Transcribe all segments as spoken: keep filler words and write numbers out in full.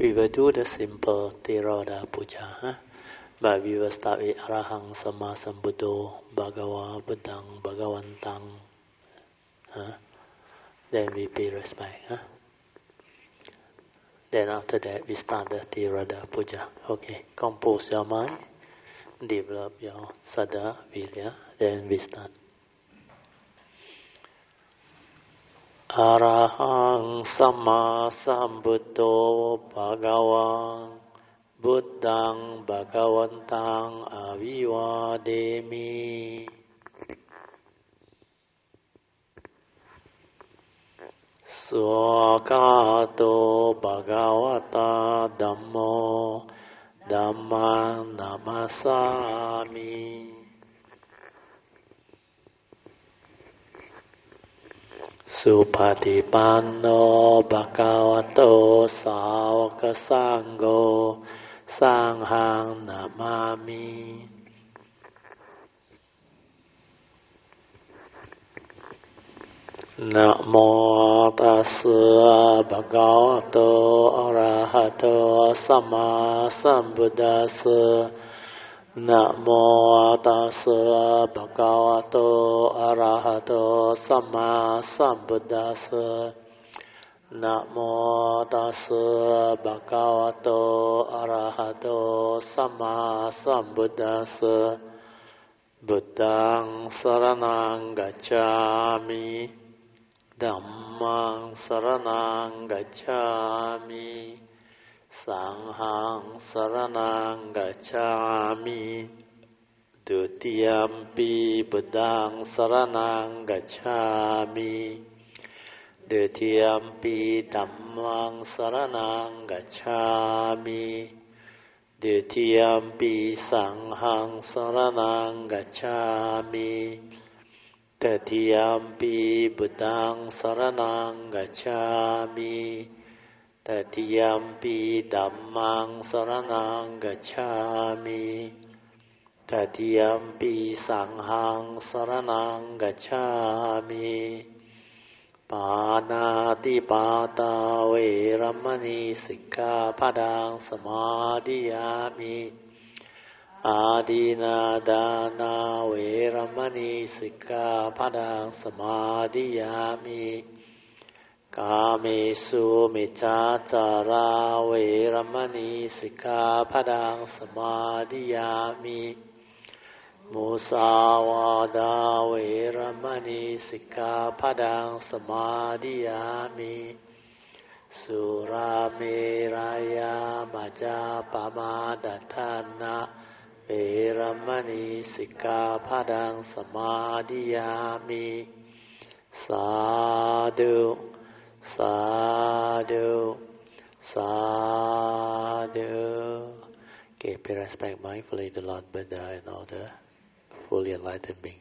we will do the simple Theravada Puja, huh? But we will start with Arahang Sama Sambuddho Bhagava Buddhang Bhagavantang. Huh? Then we pay respect. Huh? Then after that we start the Theravada Puja. Okay, compose your mind, develop your Saddha, Virya, then we start. Arahang Sama Sambuddho Bhagavang Buddhang Bhagavantang Avivademi. Swakato Bhagavata Dhammo Dhammang Namasami. Supatipanno Bhagavato Sāvaka Sangho Sanghang Namami. Namo tassa Bhagavato Arahato Sama Sambuddhassa. Namo tassa Bhagavato Arahato Sama Sambuddhassa. Namo tassa Bhagavato Arahato Sama Sambuddhassa. Buddhang saranang gacchami. Dhammang saranang gacchami. Sanghang saranang gacchami. Dutiyampi buddhang saranang gacchami. Dutiyampi dhammang saranang gacchami. Dutiyampi sanghang saranang gacchami. Tatiyampi buddhang saranang gacchami. Tatiyampi dhammang saranang gacchami. Tatiyampi sanghang saranang gacchami. Panati pata veramani sikkhapadang samadhiyami. Adina dana veramani sikkhapadang samadhiyami. Kamesu miccacara veramani sikkhapadang samadhiyami. Musawada veramani sikkhapadang samadhiyami. Surameraya majapamadatthana veramani sikkhapadang samadhiyami. Sadhu, sadhu, sadhu. Okay, pay respect mindfully to Lord Buddha and all the fully enlightened beings.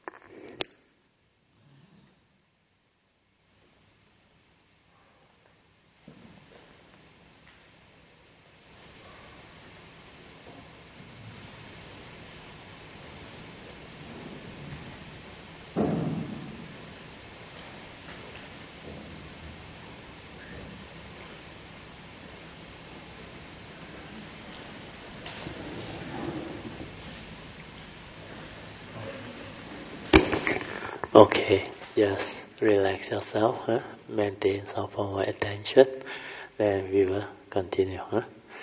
Okay, just relax yourself, huh? Maintain some form of attention, then we will continue. Huh?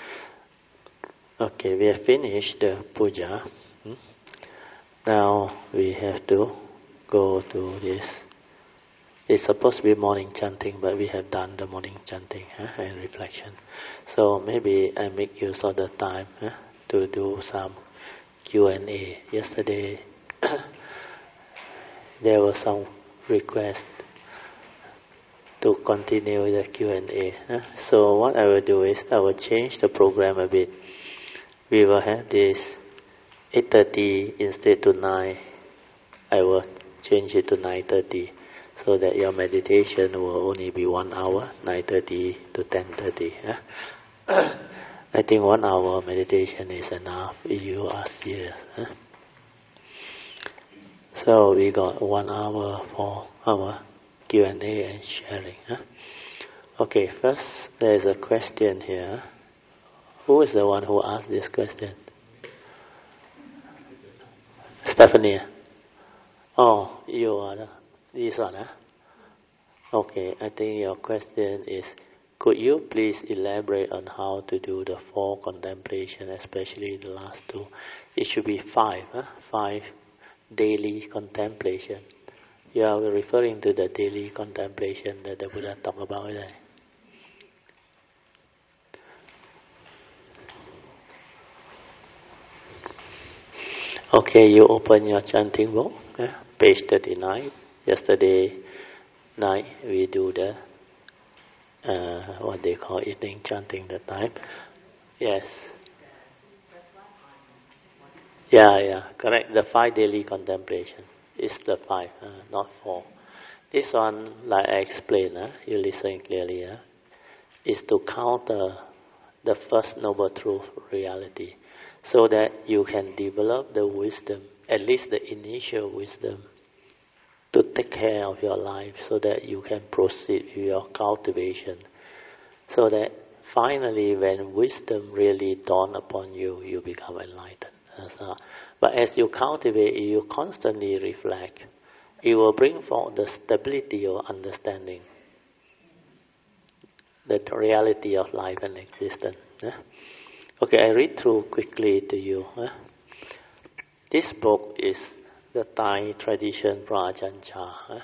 Okay, we have finished the puja. Hmm? Now we have to go to this. It's supposed to be morning chanting, but we have done the morning chanting huh? and reflection. So maybe I make use of the time huh? to do some Q and A. Yesterday there was some request to continue the Q and A. Huh? So what I will do is I will change the program a bit. We will have this eight thirty instead to nine. I will change it to nine thirty so that your meditation will only be one hour, nine thirty to ten thirty. Huh? I think one hour meditation is enough if you are serious. Huh? So we got one hour for our Q and A and sharing. Huh? Okay, first there is a question here. Who is the one who asked this question? Stephanie. Oh, you are the, this one, huh? Okay, I think your question is, could you please elaborate on how to do the four contemplation, especially the last two? It should be five, huh? Five daily contemplation. You are referring to the daily contemplation that the Buddha talked about, right? Okay, you open your chanting book, eh? Page thirty-nine. Yesterday night we do the uh, what they call evening chanting that time. Yes. Yeah, yeah, correct. The five daily contemplation is the five, uh, not four. This one, like I explained, uh, you listen clearly, uh, is to counter the first noble truth reality, so that you can develop the wisdom, at least the initial wisdom, to take care of your life, so that you can proceed with your cultivation, so that finally when wisdom really dawns upon you, you become enlightened. So, but as you cultivate, you constantly reflect, it will bring forth the stability of understanding the reality of life and existence. Eh? Okay, I read through quickly to you. Eh? This book is the Thai tradition from Ajahn Chah. Eh?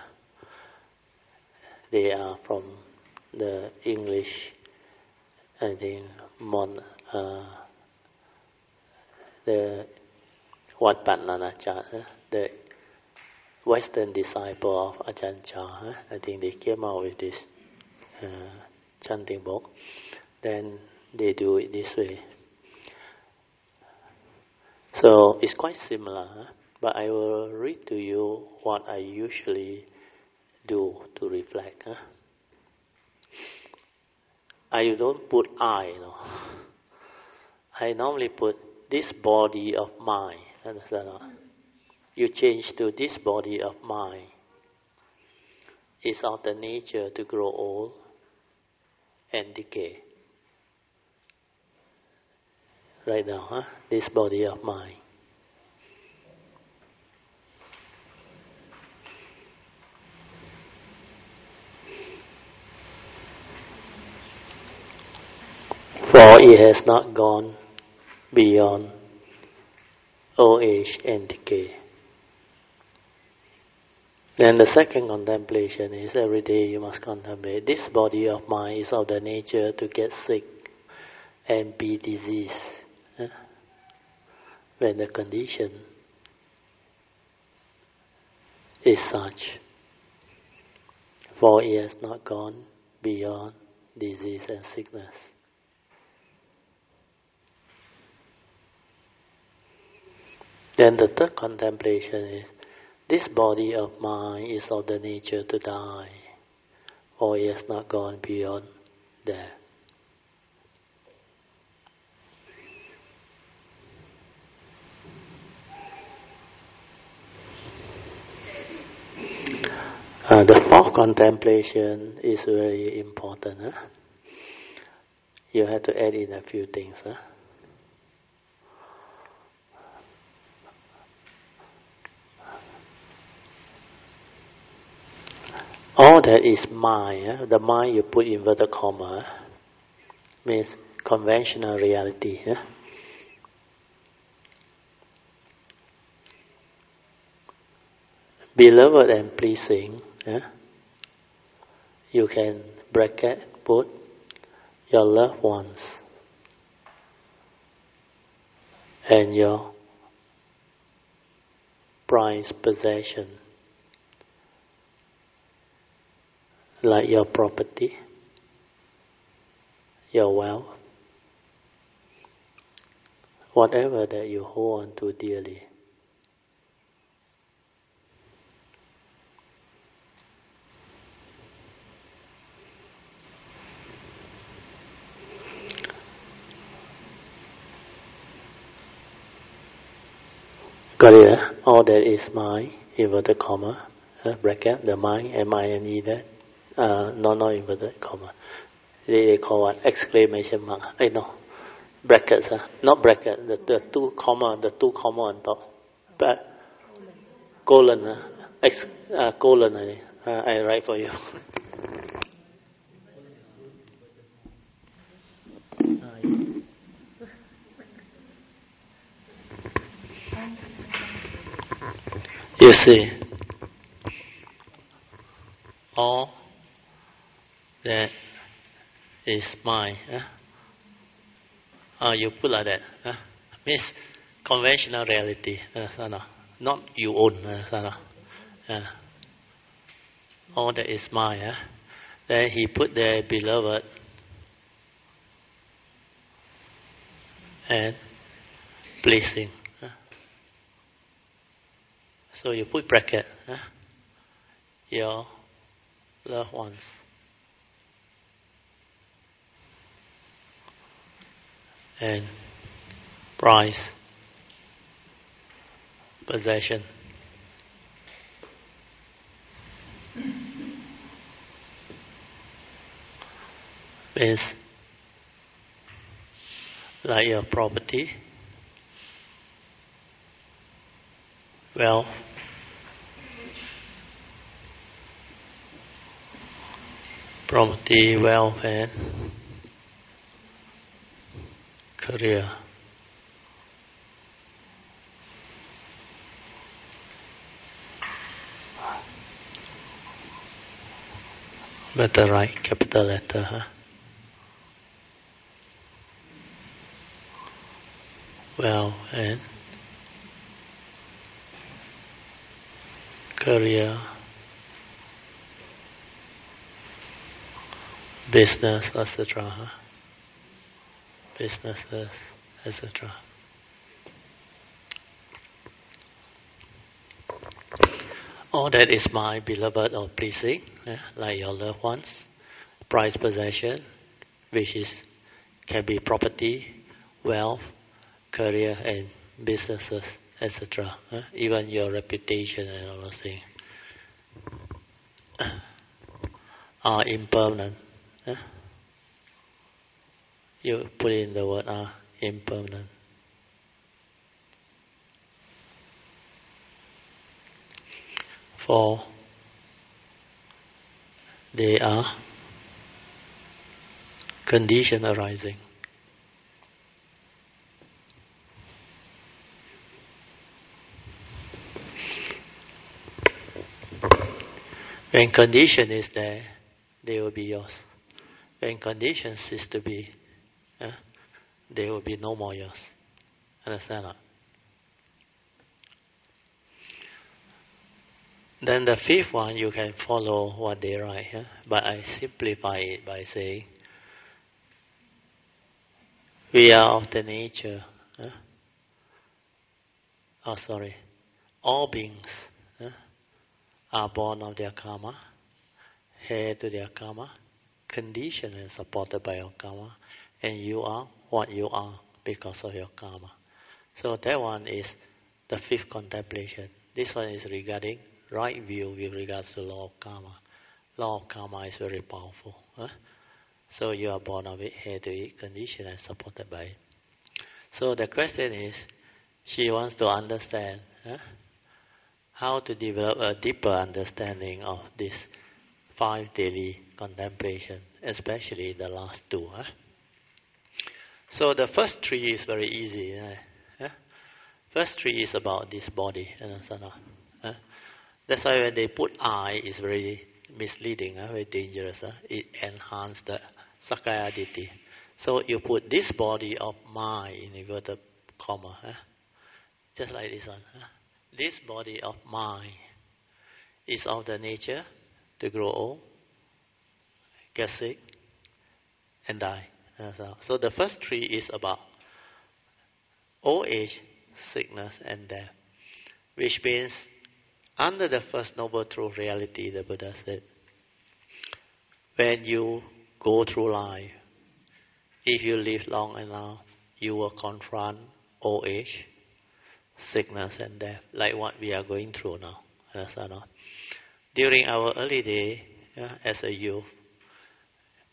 They are from the English, I think, Mon, uh, the Wat Pat Nanachat, eh? the Western disciple of Ajahn Chah. Eh? I think they came out with this uh, chanting book. Then they do it this way. So it's quite similar, huh? But I will read to you what I usually do to reflect. Huh? I don't put I, you know. I normally put this body of mine. Understand? You change to this body of mine. It's of the nature to grow old and decay. Right now, huh? This body of mine. For it has not gone beyond old age and decay. Then the second contemplation is every day you must contemplate. This body of mine is of the nature to get sick and be diseased. Eh? When the condition is such, for it has not gone beyond disease and sickness. Then the third contemplation is, this body of mine is of the nature to die, or it has not gone beyond death. Uh, the fourth contemplation is very important. Huh? You have to add in a few things. Huh? All that is mind, huh? The mind you put inverted comma, huh? Means conventional reality. Huh? Beloved and pleasing, huh? You can bracket put your loved ones and your prized possession, like your property, your wealth, whatever that you hold on to dearly. Got it? Huh? All that is mine, inverted comma, uh, bracket, the mind, M I N E, that, uh, no, no inverted comma. They, they call what? Exclamation mark. I know. Brackets, huh? Not bracket. The, the two comma, the two comma on top. But colon, huh? Ex, uh, colon. I, uh, I write for you. You see, all that is mine. Huh? Uh, you put like that. Huh? Means conventional reality. Uh, not you own. Uh, uh, all that is mine. Huh? Then he put there beloved and pleasing. Huh? So you put bracket. Huh? Your loved ones. And price, possession. Means like your property, wealth, property, wealth, and career. Better write capital letter, huh? Wealth and career, business, et cetera. Huh? Businesses, et cetera. All that is my beloved or pleasing, eh? Like your loved ones, prized possession, which is can be property, wealth, career, and businesses, et cetera. Eh? Even your reputation and all those things are impermanent. Eh? You put in the word are impermanent. For they are condition arising. When condition is there, they will be yours. When condition cease to be, eh, they will be no more yours. Understand that? Then the fifth one, you can follow what they write. Eh? But I simplify it by saying, we are of the nature. Eh? Oh, sorry. All beings eh, are born of their karma, heir to their karma, conditioned and supported by your karma, and you are what you are because of your karma. So that one is the fifth contemplation. This one is regarding right view with regards to law of karma. Law of karma is very powerful. Huh? So you are born of it, heir to it, conditioned and supported by it. So the question is, she wants to understand huh, how to develop a deeper understanding of this five daily contemplation, especially the last two. Huh? So the first three is very easy. Huh? First three is about this body. Huh? That's why when they put I, it's very misleading, huh? Very dangerous. Huh? It enhances the Sakkaya Ditthi. So you put this body of mind in inverted comma. Huh? Just like this one. Huh? This body of mind is of the nature to grow old, get sick, and die. So the first three is about old age, sickness, and death. Which means, under the first noble truth reality, the Buddha said, when you go through life, if you live long enough, you will confront old age, sickness, and death, like what we are going through now. During our early day, yeah, as a youth,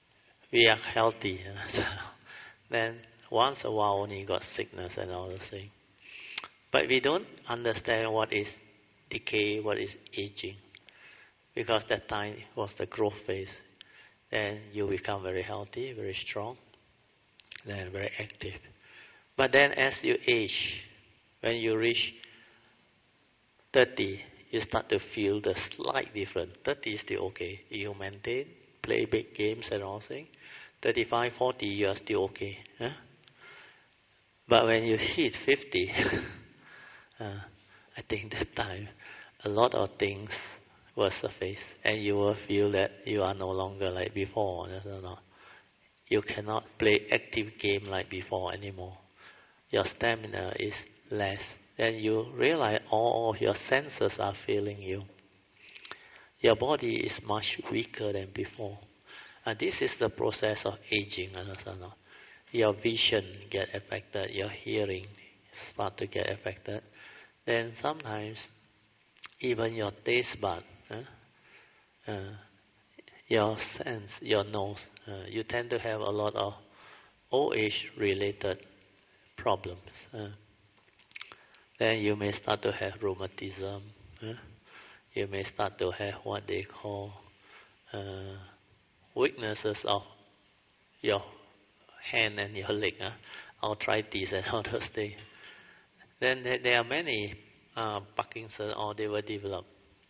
we are healthy. Then once a while only got sickness and all those things. But we don't understand what is decay, what is aging. Because that time was the growth phase. Then you become very healthy, very strong, then very active. But then as you age, when you reach thirty, you start to feel the slight difference. thirty is still okay. You maintain, play big games and all things. thirty-five, forty, you are still okay. Huh? But when you hit fifty, uh, I think that time a lot of things will surface, and you will feel that you are no longer like before. You cannot play active game like before anymore. Your stamina is less. Then you realize all of your senses are failing you. Your body is much weaker than before. And this is the process of aging. Understand? Your vision get affected. Your hearing start to get affected. Then sometimes even your taste bud, uh, uh, your sense, your nose, uh, you tend to have a lot of old age related problems. Uh, then you may start to have rheumatism. Uh, you may start to have what they call uh, weaknesses of your hand and your leg, uh, arthritis and all those things. Then there, there are many uh, Parkinson, or they will develop.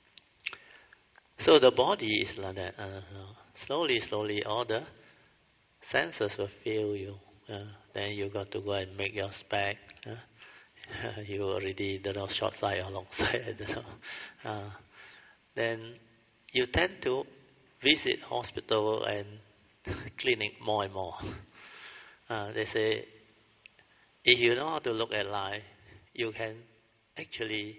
So the body is like that. Uh, slowly, slowly, all the senses will fail you. Uh, then you got to go and make your spec. Uh, you already don't know short side or long side. I don't know. Uh, then you tend to visit hospital and clinic more and more. Uh, they say, if you know how to look at life, you can actually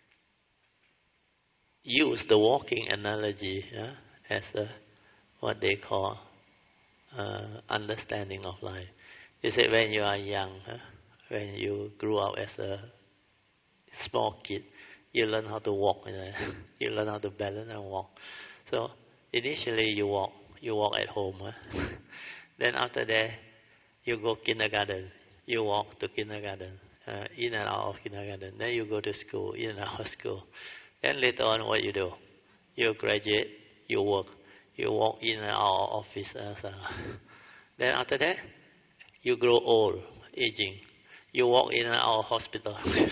use the walking analogy uh, as a, what they call uh, understanding of life. You say when you are young, uh, when you grew up as a small kid, you learn how to walk. You know? You learn how to balance and walk. So initially you walk, you walk at home. Huh? Then after that, you go kindergarten. You walk to kindergarten, uh, in and out of kindergarten. Then you go to school, in and out of school. Then later on, what you do? You graduate, you work. You walk in and out of office. Uh, then after that, you grow old, aging. You walk in and out of hospital.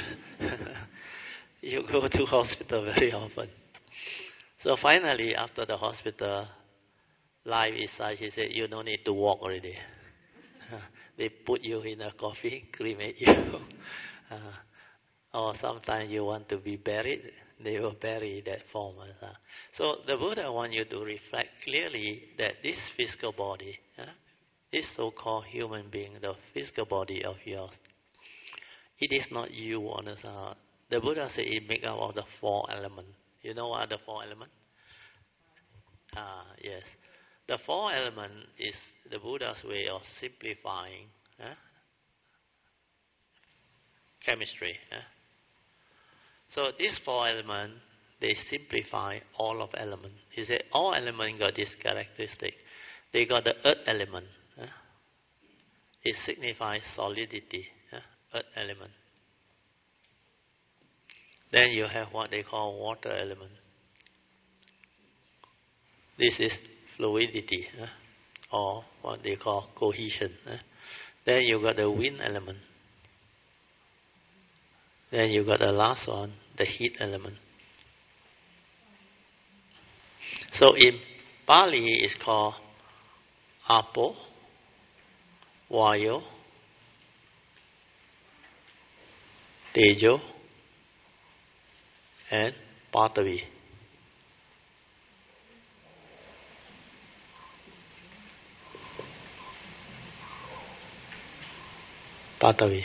You go to hospital very often. So finally, after the hospital, life is such, he said, you don't need to walk already. They put you in a coffin, cremate you. uh, or sometimes you want to be buried, they will bury that form. Uh. So the Buddha wants you to reflect clearly that this physical body, uh, this so-called human being, the physical body of yours, it is not you. Understand? The Buddha said it makes up of the four elements. You know what are the four elements? Ah, yes. The four elements is the Buddha's way of simplifying eh? chemistry. Eh? So these four elements, they simplify all of elements. He said all elements got this characteristic. They got the earth element. Eh? It signifies solidity, eh? earth element. Then you have what they call water element. This is fluidity, eh? or what they call cohesion. Eh? Then you got the wind element. Then you got the last one, the heat element. So in Pali it's called Apo, Vayo, Tejo, and Patavi. Patavi.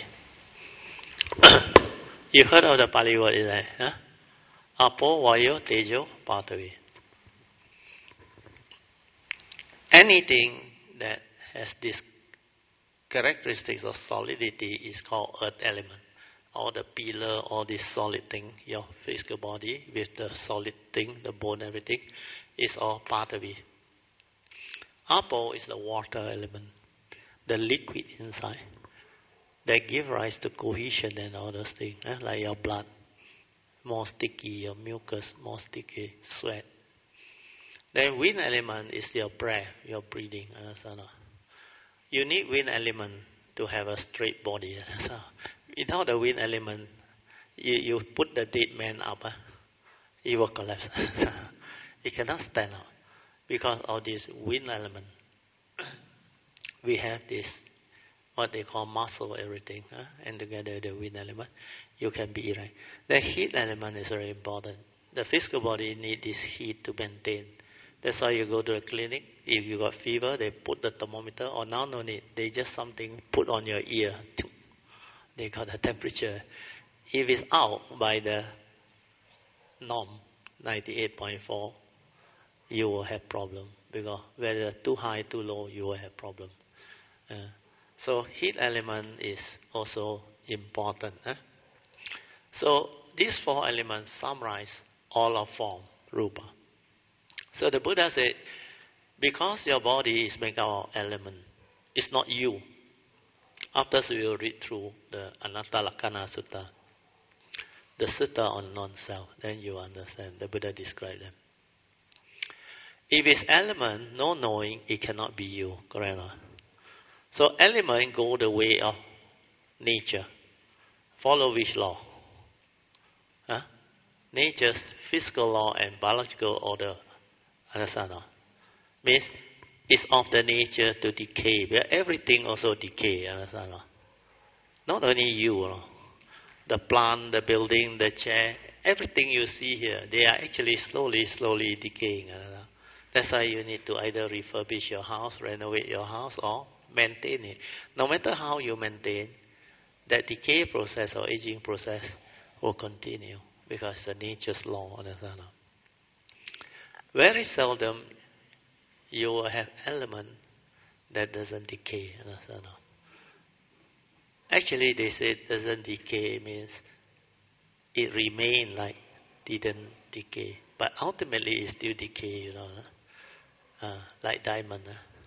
You heard of the Pali word, is that? Huh? Apo, Vayo, Tejo, Patavi. Anything that has this characteristics of solidity is called earth element. All the pillar, all this solid thing, your physical body with the solid thing, the bone, everything, is all Patavi. Apo is the water element, the liquid inside, that give rise to cohesion and all those things, eh? Like your blood, more sticky, your mucus, more sticky, sweat. Then wind element is your breath, your breathing. Understand? You need wind element to have a straight body. Without the wind element, you, you put the dead man up, eh? He will collapse. He cannot stand up because of this wind element. We have this, what they call muscle, everything, huh? And together the wind element, you can be erect. The heat element is very important. The physical body needs this heat to maintain. That's why you go to the clinic. If you got fever, they put the thermometer, or now no need. They just something put on your ear. They got the temperature. If it's out by the norm, ninety-eight point four, you will have problem. Because whether too high, too low, you will have problem. Uh, so heat element is also important. Eh? So these four elements summarize all of form, rupa. So the Buddha said, because your body is made out of element, it's not you. After we will read through the Anatta Lakkhana Sutta, the Sutta on non-self, then you understand. The Buddha described them. If it's element, no knowing, it cannot be you. Correct? No? So element go the way of nature. Follow which law? Huh? Nature's physical law and biological order. Understand? No? Means it's of the nature to decay. Where everything also decay. Understand? No? Not only you. No? The plant, the building, the chair, everything you see here, they are actually slowly, slowly decaying. Understand? That's why you need to either refurbish your house, renovate your house, or maintain it. No matter how you maintain, that decay process or aging process will continue because it's the nature's law. Understand? Very seldom you will have element that doesn't decay. Understand? Actually, they say it doesn't decay means it remain like didn't decay, but ultimately it still decay. You know. Uh, like diamond,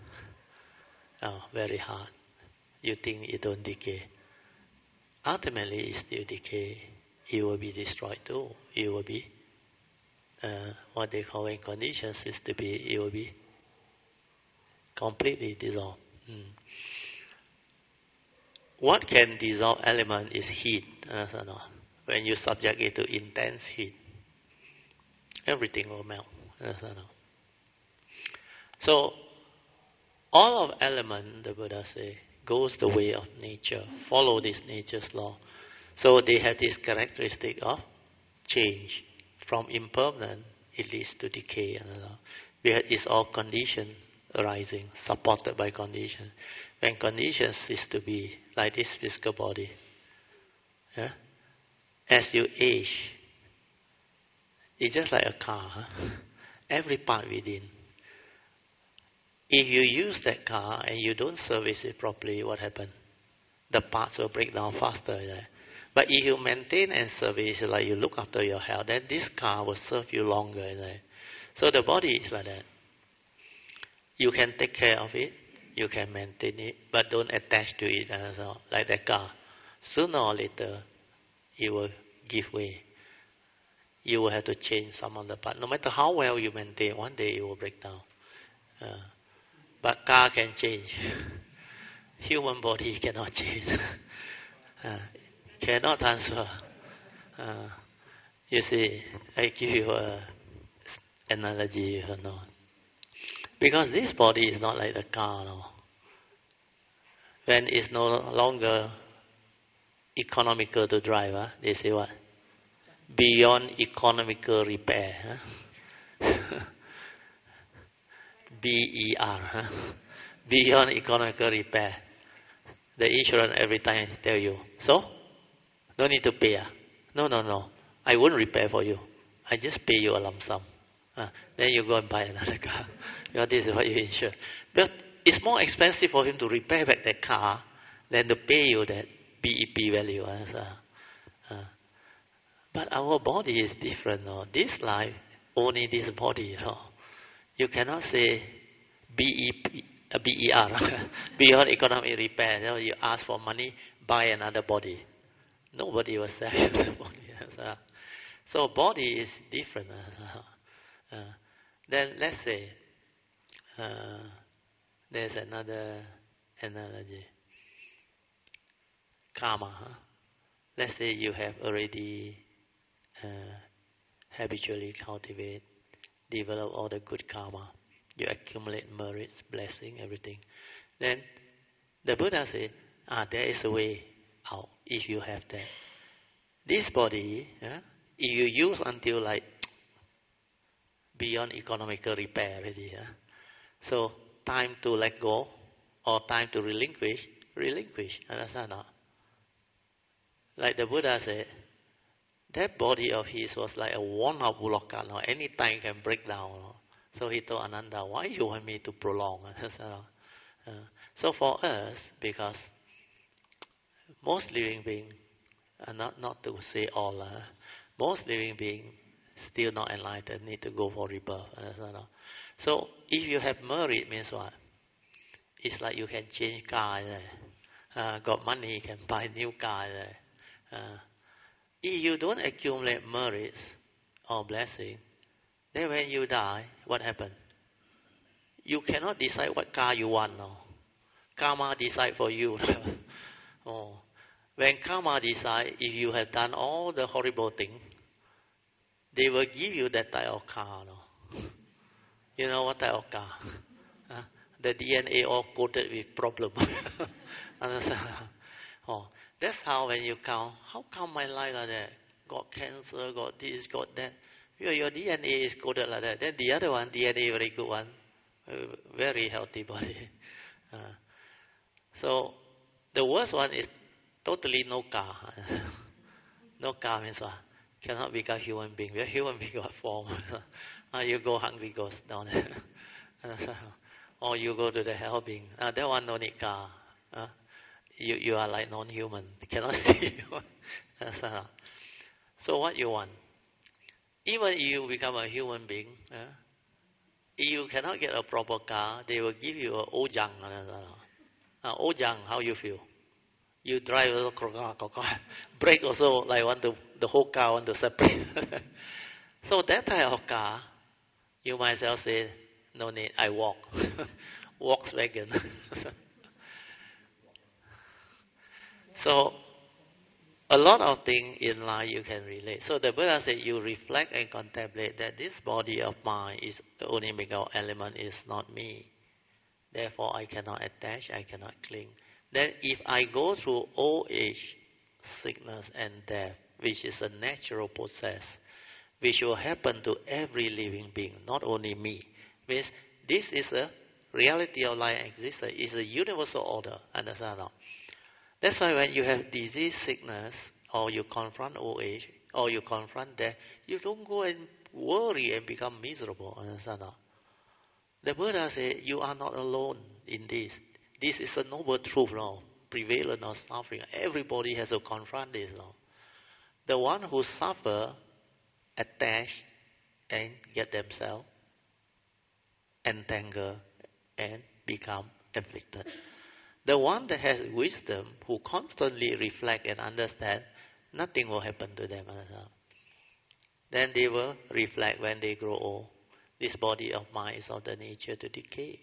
uh, oh, very hard. You think it don't decay. Ultimately, it still decay. It will be destroyed too. It will be uh, what they call in conditions is to be. It will be completely dissolved. Mm. What can dissolve element is heat. Uh, no. When you subject it to intense heat, everything will melt. Uh, no. So, all of element, the Buddha say, goes the way of nature, follow this nature's law. So they have this characteristic of change. From impermanent, it leads to decay. It's all condition arising, supported by condition. When conditions cease to be, like this physical body, yeah? As you age, it's just like a car. Huh? Every part within. If you use that car and you don't service it properly, what happens? The parts will break down faster. Right? But if you maintain and service, like you look after your health, then this car will serve you longer. Right? So the body is like that. You can take care of it, you can maintain it, but don't attach to it. So, like that car. Sooner or later, it will give way. You will have to change some of the parts. No matter how well you maintain, one day it will break down. Uh, But car can change. Human body cannot change. uh, cannot transfer. Uh, you see, I give you an analogy, you know. Because this body is not like the car. No. When it's no longer economical to drive, huh? They say what? Beyond economical repair. Huh? B E R, huh? Beyond economical repair. The insurance every time tell you, so, don't need to pay. Uh. No, no, no. I won't repair for you. I just pay you a lump sum. Uh, then you go and buy another car. Because this is what you insure. But it's more expensive for him to repair back that car than to pay you that B E P value. Uh, so, uh. But our body is different. No? This life, only this body. You know? You cannot say B E B E R, beyond economic repair. You know, you ask for money, buy another body. Nobody will sell you the body. So body is different. Uh, then let's say uh, there's another analogy. Karma. Huh? Let's say you have already uh, habitually cultivate, develop all the good karma. You accumulate merits, blessing, everything. Then the Buddha said, ah, there is a way out if you have that. This body, yeah, if you use until like beyond economical repair already, yeah, so time to let go or time to relinquish, relinquish. Understand not? Like the Buddha said, that body of his was like a worn-out bullock. No? Any time can break down. No? So he told Ananda, why you want me to prolong? uh, so for us, because most living beings, uh, not, not to say all, uh, most living beings still not enlightened, need to go for rebirth. Uh, so if you have merit, means what? It's like you can change car. Uh, got money, you can buy new car. Uh, if you don't accumulate merits or blessing, then when you die, what happens? You cannot decide what car you want now. Karma decide for you. oh. When karma decide, if you have done all the horrible things, they will give you that type of car. No? You know what type of car? Huh? The D N A all coated with problem. Understand? oh. That's how when you count, how come my life like that? Got cancer, got this, got that. Your, your D N A is coded like that. Then the other one, D N A very good one, very healthy body. Uh, so the worst one is totally no car. no car means what? Cannot become human being. We are human being what form. uh, you go hungry, goes down there. or you go to the hell being. Uh, that one no need car. Uh, you you are like non-human. Cannot see you. So what you want? Even if you become a human being, uh, if you cannot get a proper car, they will give you an old junk. Uh, old junk, how you feel? You drive a car, brake also like want to, the whole car want to separate. So that type of car, you might well say, no need, I walk. Volkswagen. So a lot of things in life you can relate. So the Buddha said, you reflect and contemplate that this body of mine is the only material element, is not me. Therefore, I cannot attach, I cannot cling. Then if I go through old age, sickness and death, which is a natural process, which will happen to every living being, not only me, means this is a reality of life existence. It's a universal order. Understand or not? That's why when you have disease, sickness, or you confront old age, or you confront death, you don't go and worry and become miserable. Understand or not? The Buddha said, you are not alone in this. This is a noble truth now, prevalent of suffering. Everybody has to confront this now. The one who suffer, attach, and get themselves entangled and become afflicted. The one that has wisdom, who constantly reflect and understand, nothing will happen to them. Then they will reflect when they grow old. This body of mine is of the nature to decay,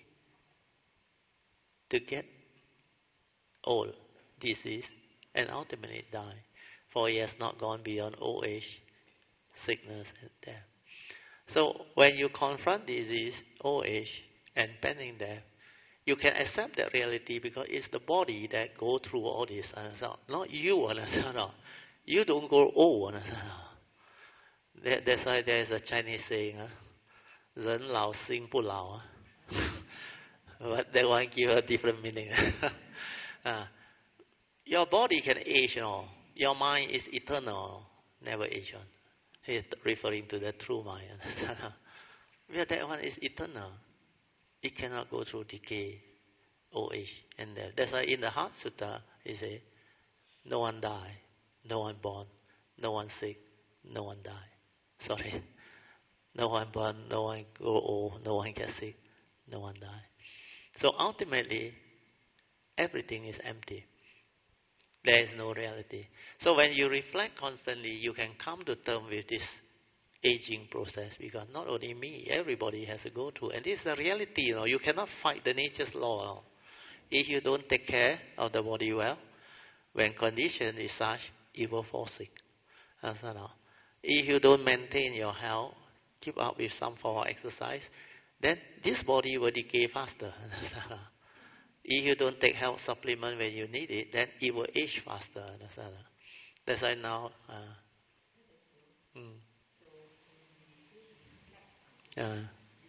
to get old, disease, and ultimately die. For he has not gone beyond old age, sickness, and death. So when you confront disease, old age, and pending death, you can accept that reality because it's the body that go through all this. Not you. You don't grow old. That, that's why there is a Chinese saying, 人老心不老. But that one give a different meaning. uh, your body can age, you know. Your mind is eternal, never age on. He's referring to the true mind. Yeah, that one is eternal. It cannot go through decay, old age, and death. That's why in the Heart Sutta, he says, no one die, no one born, no one sick, no one die. Sorry. No one born, no one go old, no one get sick, no one die. So ultimately, everything is empty. There is no reality. So when you reflect constantly, you can come to terms with this aging process, because not only me, everybody has to go through. And this is the reality, you know. You cannot fight the nature's law. You know. If you don't take care of the body well, when condition is such, it will fall sick. Understand? If you don't maintain your health, keep up with some form of exercise, then this body will decay faster. If you don't take health supplement when you need it, then it will age faster. Understand? That's why now. Uh, mm, uh,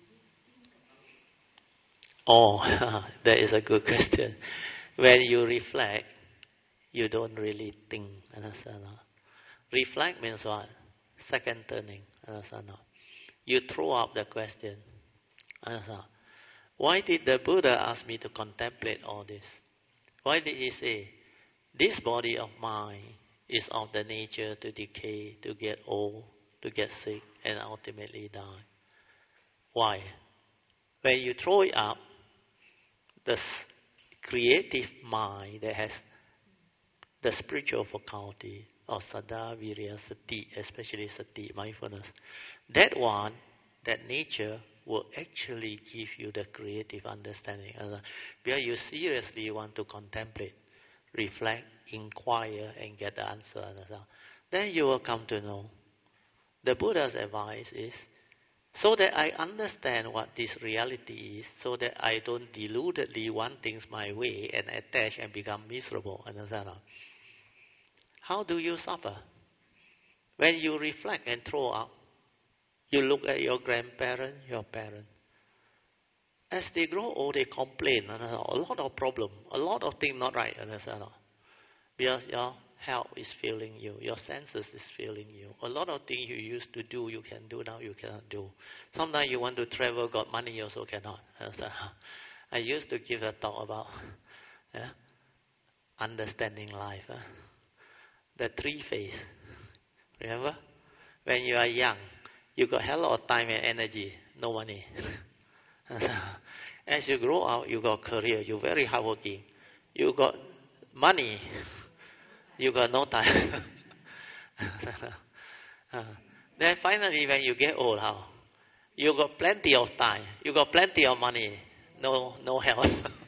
oh, that is a good question. When you reflect, you don't really think. Understand? Reflect means what? Second turning. Understand? You throw up the question. Understand? Why did the Buddha ask me to contemplate all this? Why did he say, this body of mine is of the nature to decay, to get old, to get sick, and ultimately die? Why? When you throw it up, the creative mind that has the spiritual faculty of Saddha, Virya, Sati, especially Sati, mindfulness, that one, that nature, will actually give you the creative understanding. Where you seriously want to contemplate, reflect, inquire, and get the answer. Then you will come to know. The Buddha's advice is, so that I understand what this reality is, so that I don't deludedly want things my way and attach and become miserable. Understand? How do you suffer? When you reflect and throw up, you look at your grandparent, your parent. As they grow old, they complain. A lot of problem, a lot of things not right. Because your health is failing you, your senses is failing you. A lot of things you used to do, you can do now, you cannot do. Sometimes you want to travel, got money, you also cannot. I used to give a talk about yeah, understanding life. Huh? The three phase. Remember? When you are young, you got hell of time and energy, no money. As you grow up, you got career, you're very hardworking. You got money, you got no time. Then finally, when you get old, how? You got plenty of time, you got plenty of money, no no health,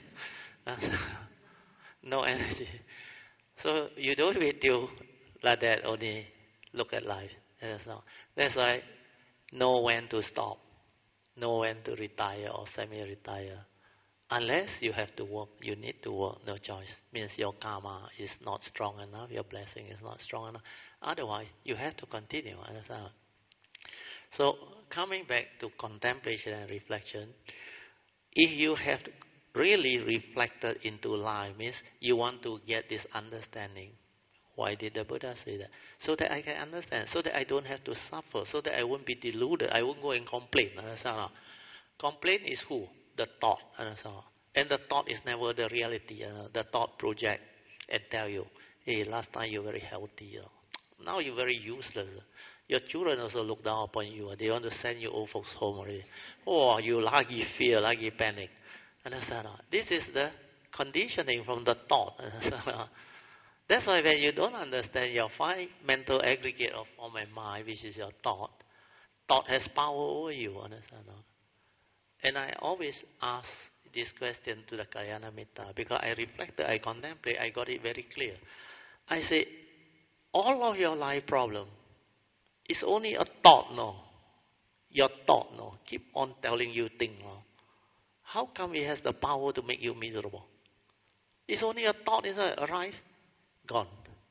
no energy. So you don't wait till like that only look at life. That's why know when to stop, know when to retire or semi-retire. Unless you have to work, you need to work, no choice. Means your karma is not strong enough, your blessing is not strong enough. Otherwise, you have to continue. Understand? So, coming back to contemplation and reflection, if you have really reflected into life, means you want to get this understanding. Why did the Buddha say that? So that I can understand, so that I don't have to suffer, so that I won't be deluded, I won't go and complain. Understand? Complaint is who? The thought. Understand? And the thought is never the reality. Uh, the thought project and tell you, hey, last time you were very healthy. Uh, now you're very useless. Your children also look down upon you. Uh, they want to send you old folks home already. Oh, you lucky fear, lucky panic. Understand? This is the conditioning from the thought. Understand? That's why when you don't understand your five mental aggregate of form and mind, which is your thought, thought has power over you. Understand? And I always ask this question to the Kalyana Mitta, because I reflected, I contemplate, I got it very clear. I say, all of your life problem is only a thought, no? Your thought, no? Keep on telling you things, no? How come it has the power to make you miserable? It's only a thought, isn't it? Arise, gone.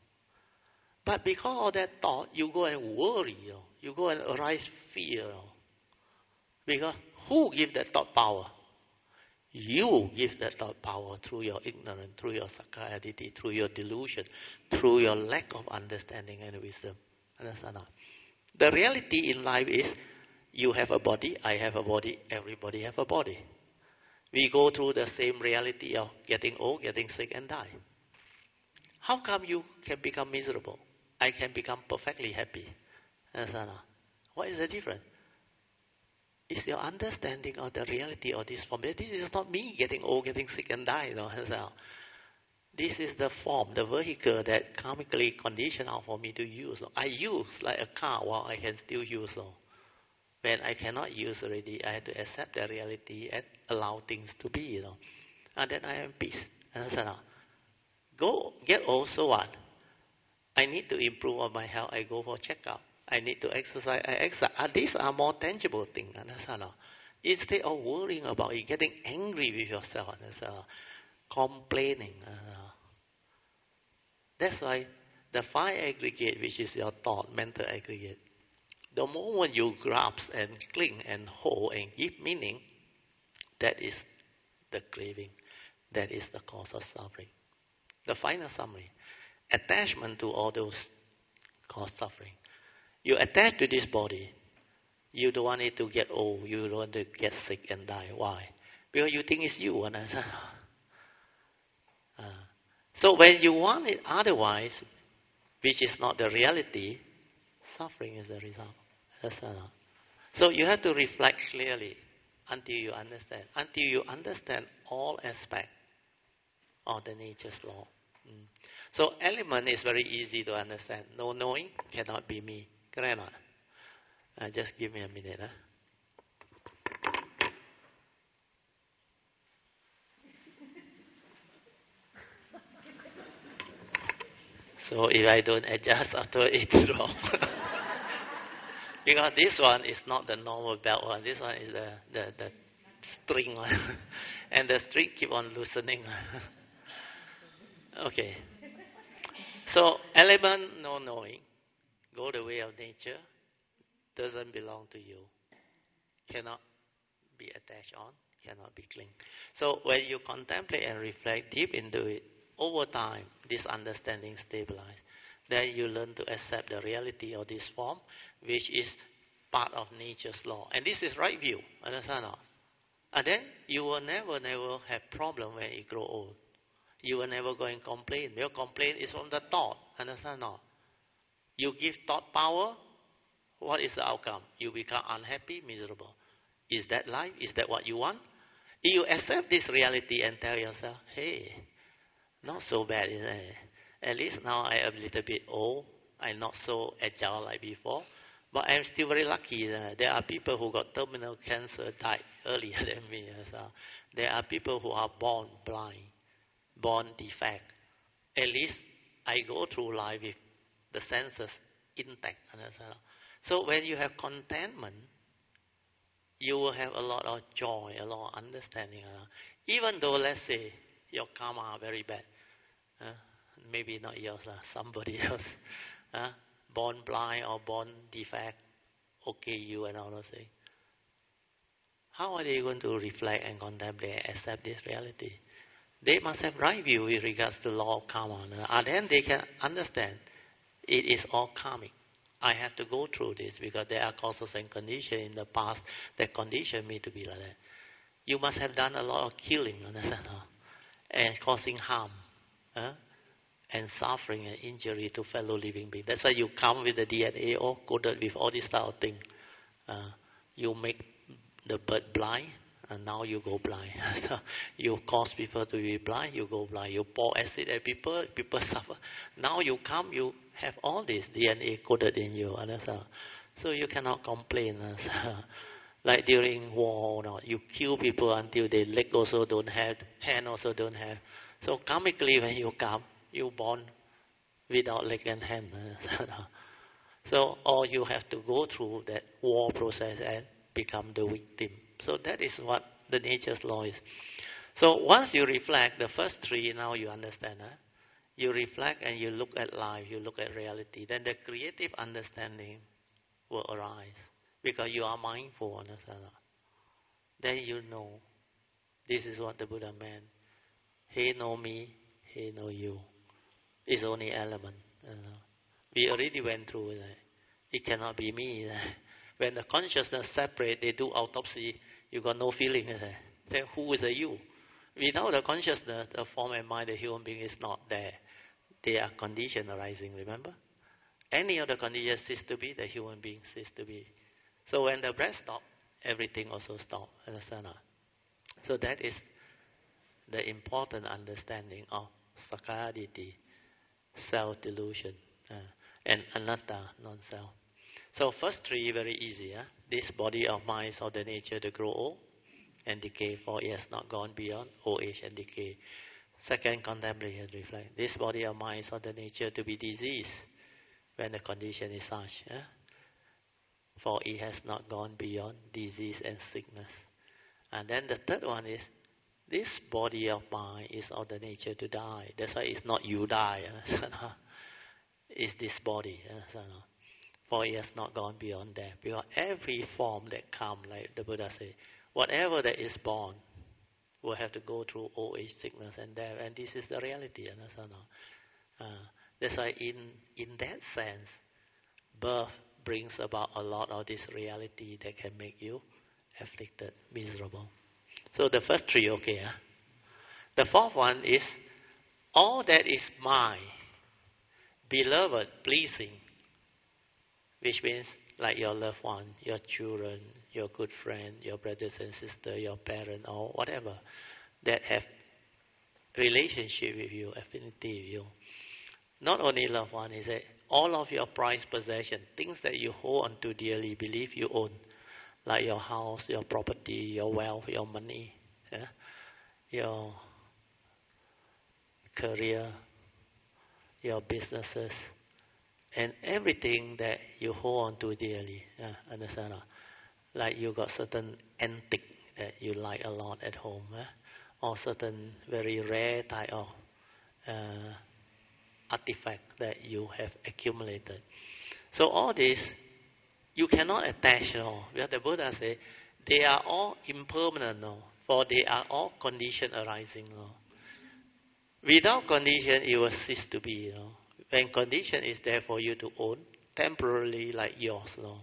But because of that thought, you go and worry, you, know? You go and arise fear. You know? Because who give that thought power? You give that thought power through your ignorance, through your sakkayaditthi, through your delusion, through your lack of understanding and wisdom. Understand? The reality in life is, you have a body, I have a body, everybody have a body. We go through the same reality of getting old, getting sick, and die. How come you can become miserable? I can become perfectly happy. Understand? What is the difference? It's your understanding of the reality of this form. This is not me getting old, getting sick and die. You know, so this is the form, the vehicle that karmically conditioned out for me to use. I use like a car while I can still use. When I cannot use already, I have to accept the reality and allow things to be. You know, and then I am peace. Understand? Go get old, so what? I need to improve on my health. I go for checkup. I need to exercise. I exercise. Uh, these are more tangible things. Understand? Instead of worrying about it, getting angry with yourself, understand? Complaining. Uh, that's why the five aggregate, which is your thought, mental aggregate, the moment you grasp and cling and hold and give meaning, that is the craving. That is the cause of suffering. The final summary. Attachment to all those cause suffering. You attach to this body. You don't want it to get old. You don't want to get sick and die. Why? Because you think it's you. Uh, so when you want it otherwise, which is not the reality, suffering is the result. That's enough. So you have to reflect clearly until you understand. Until you understand all aspects of the nature's law. Mm. So element is very easy to understand. No knowing cannot be me. Correct or not? Uh, just give me a minute. Huh? So if I don't adjust after it's wrong. Because this one is not the normal belt one. This one is the, the, the string one. And the string keep on loosening. Okay. So element, no knowing. Go the way of nature. Doesn't belong to you. Cannot be attached on. Cannot be cling. So when you contemplate and reflect deep into it, over time, this understanding stabilizes. Then you learn to accept the reality of this form, which is part of nature's law. And this is right view. Understand not? And then you will never, never have problem when you grow old. You will never go and complain. Your complaint is from the thought. Understand not? You give thought power, what is the outcome? You become unhappy, miserable. Is that life? Is that what you want? If you accept this reality and tell yourself, hey, not so bad, is it? At least now I am a little bit old. I'm not so agile like before. But I'm still very lucky. There are people who got terminal cancer, died earlier than me. So there are people who are born blind, born defect. At least I go through life with the senses intact. So when you have contentment, you will have a lot of joy, a lot of understanding. Even though, let's say, your karma are very bad. Uh, maybe not yours, uh, somebody else. Uh, born blind or born defect, okay, you and all those things. How are they going to reflect and contemplate and accept this reality? They must have right view with regards to law of karma. And then they can understand it is all karmic. I have to go through this because there are causes and conditions in the past that condition me to be like that. You must have done a lot of killing, understand? And causing harm. Huh? And suffering and injury to fellow living beings. That's why you come with the D N A all coded with all this type of thing. Uh, you make the bird blind, and now you go blind. You cause people to be blind, you go blind. You pour acid at people, people suffer. Now you come, you have all this D N A coded in you. Understand? So you cannot complain. Like during war, no, you kill people until their leg also don't have, hand also don't have. So karmically, when you come, you born without leg and hand. So, or you have to go through that war process and become the victim. So that is what the nature's law is. So once you reflect, the first three, now you understand. Huh? You reflect and you look at life, you look at reality. Then the creative understanding will arise. Because you are mindful, understand? Then you know. This is what the Buddha meant. He know me, he know you. It's only element. Uh, we already went through it. It cannot be me. When the consciousness separate, they do autopsy, you got no feeling. Then who is the you? Without the consciousness, the form and mind, the human being is not there. They are condition arising, remember? Any of the conditions cease to be, the human being cease to be. So when the breath stops everything also stop. Understand? So that is the important understanding of Sakkaya Ditthi, self-delusion, uh, and anatta, non-self. So first three, very easy. Huh? This body of mine is of the nature to grow old and decay, for it has not gone beyond old age and decay. Second, contemplate and reflect. This body of mine is of the nature to be diseased when the condition is such. Huh? For it has not gone beyond disease and sickness. And then the third one is, this body of mine is of the nature to die. That's why it's not you die. Huh? It's this body. Huh? For it has not gone beyond death. Because every form that comes, like the Buddha said, whatever that is born will have to go through old age, sickness, and death. And this is the reality. Uh, that's why in, in that sense, birth brings about a lot of this reality that can make you afflicted, miserable. So the first three, okay. Huh? The fourth one is, all that is mine, beloved, pleasing, which means like your loved one, your children, your good friend, your brothers and sisters, your parent, or whatever that have relationship with you, affinity with you. Not only loved one, is it all of your prized possession, things that you hold on to dearly, believe you own, like your house, your property, your wealth, your money, yeah? Your career, your businesses, and everything that you hold on to dearly. Yeah, understand? Like you got certain antique that you like a lot at home, eh? Or certain very rare type of uh, artifact that you have accumulated. So all this, you cannot attach. No? Because the Buddha said, they are all impermanent, no? For they are all condition arising. No? Without condition, it will cease to be. No? When condition is there for you to own, temporarily like yours. No?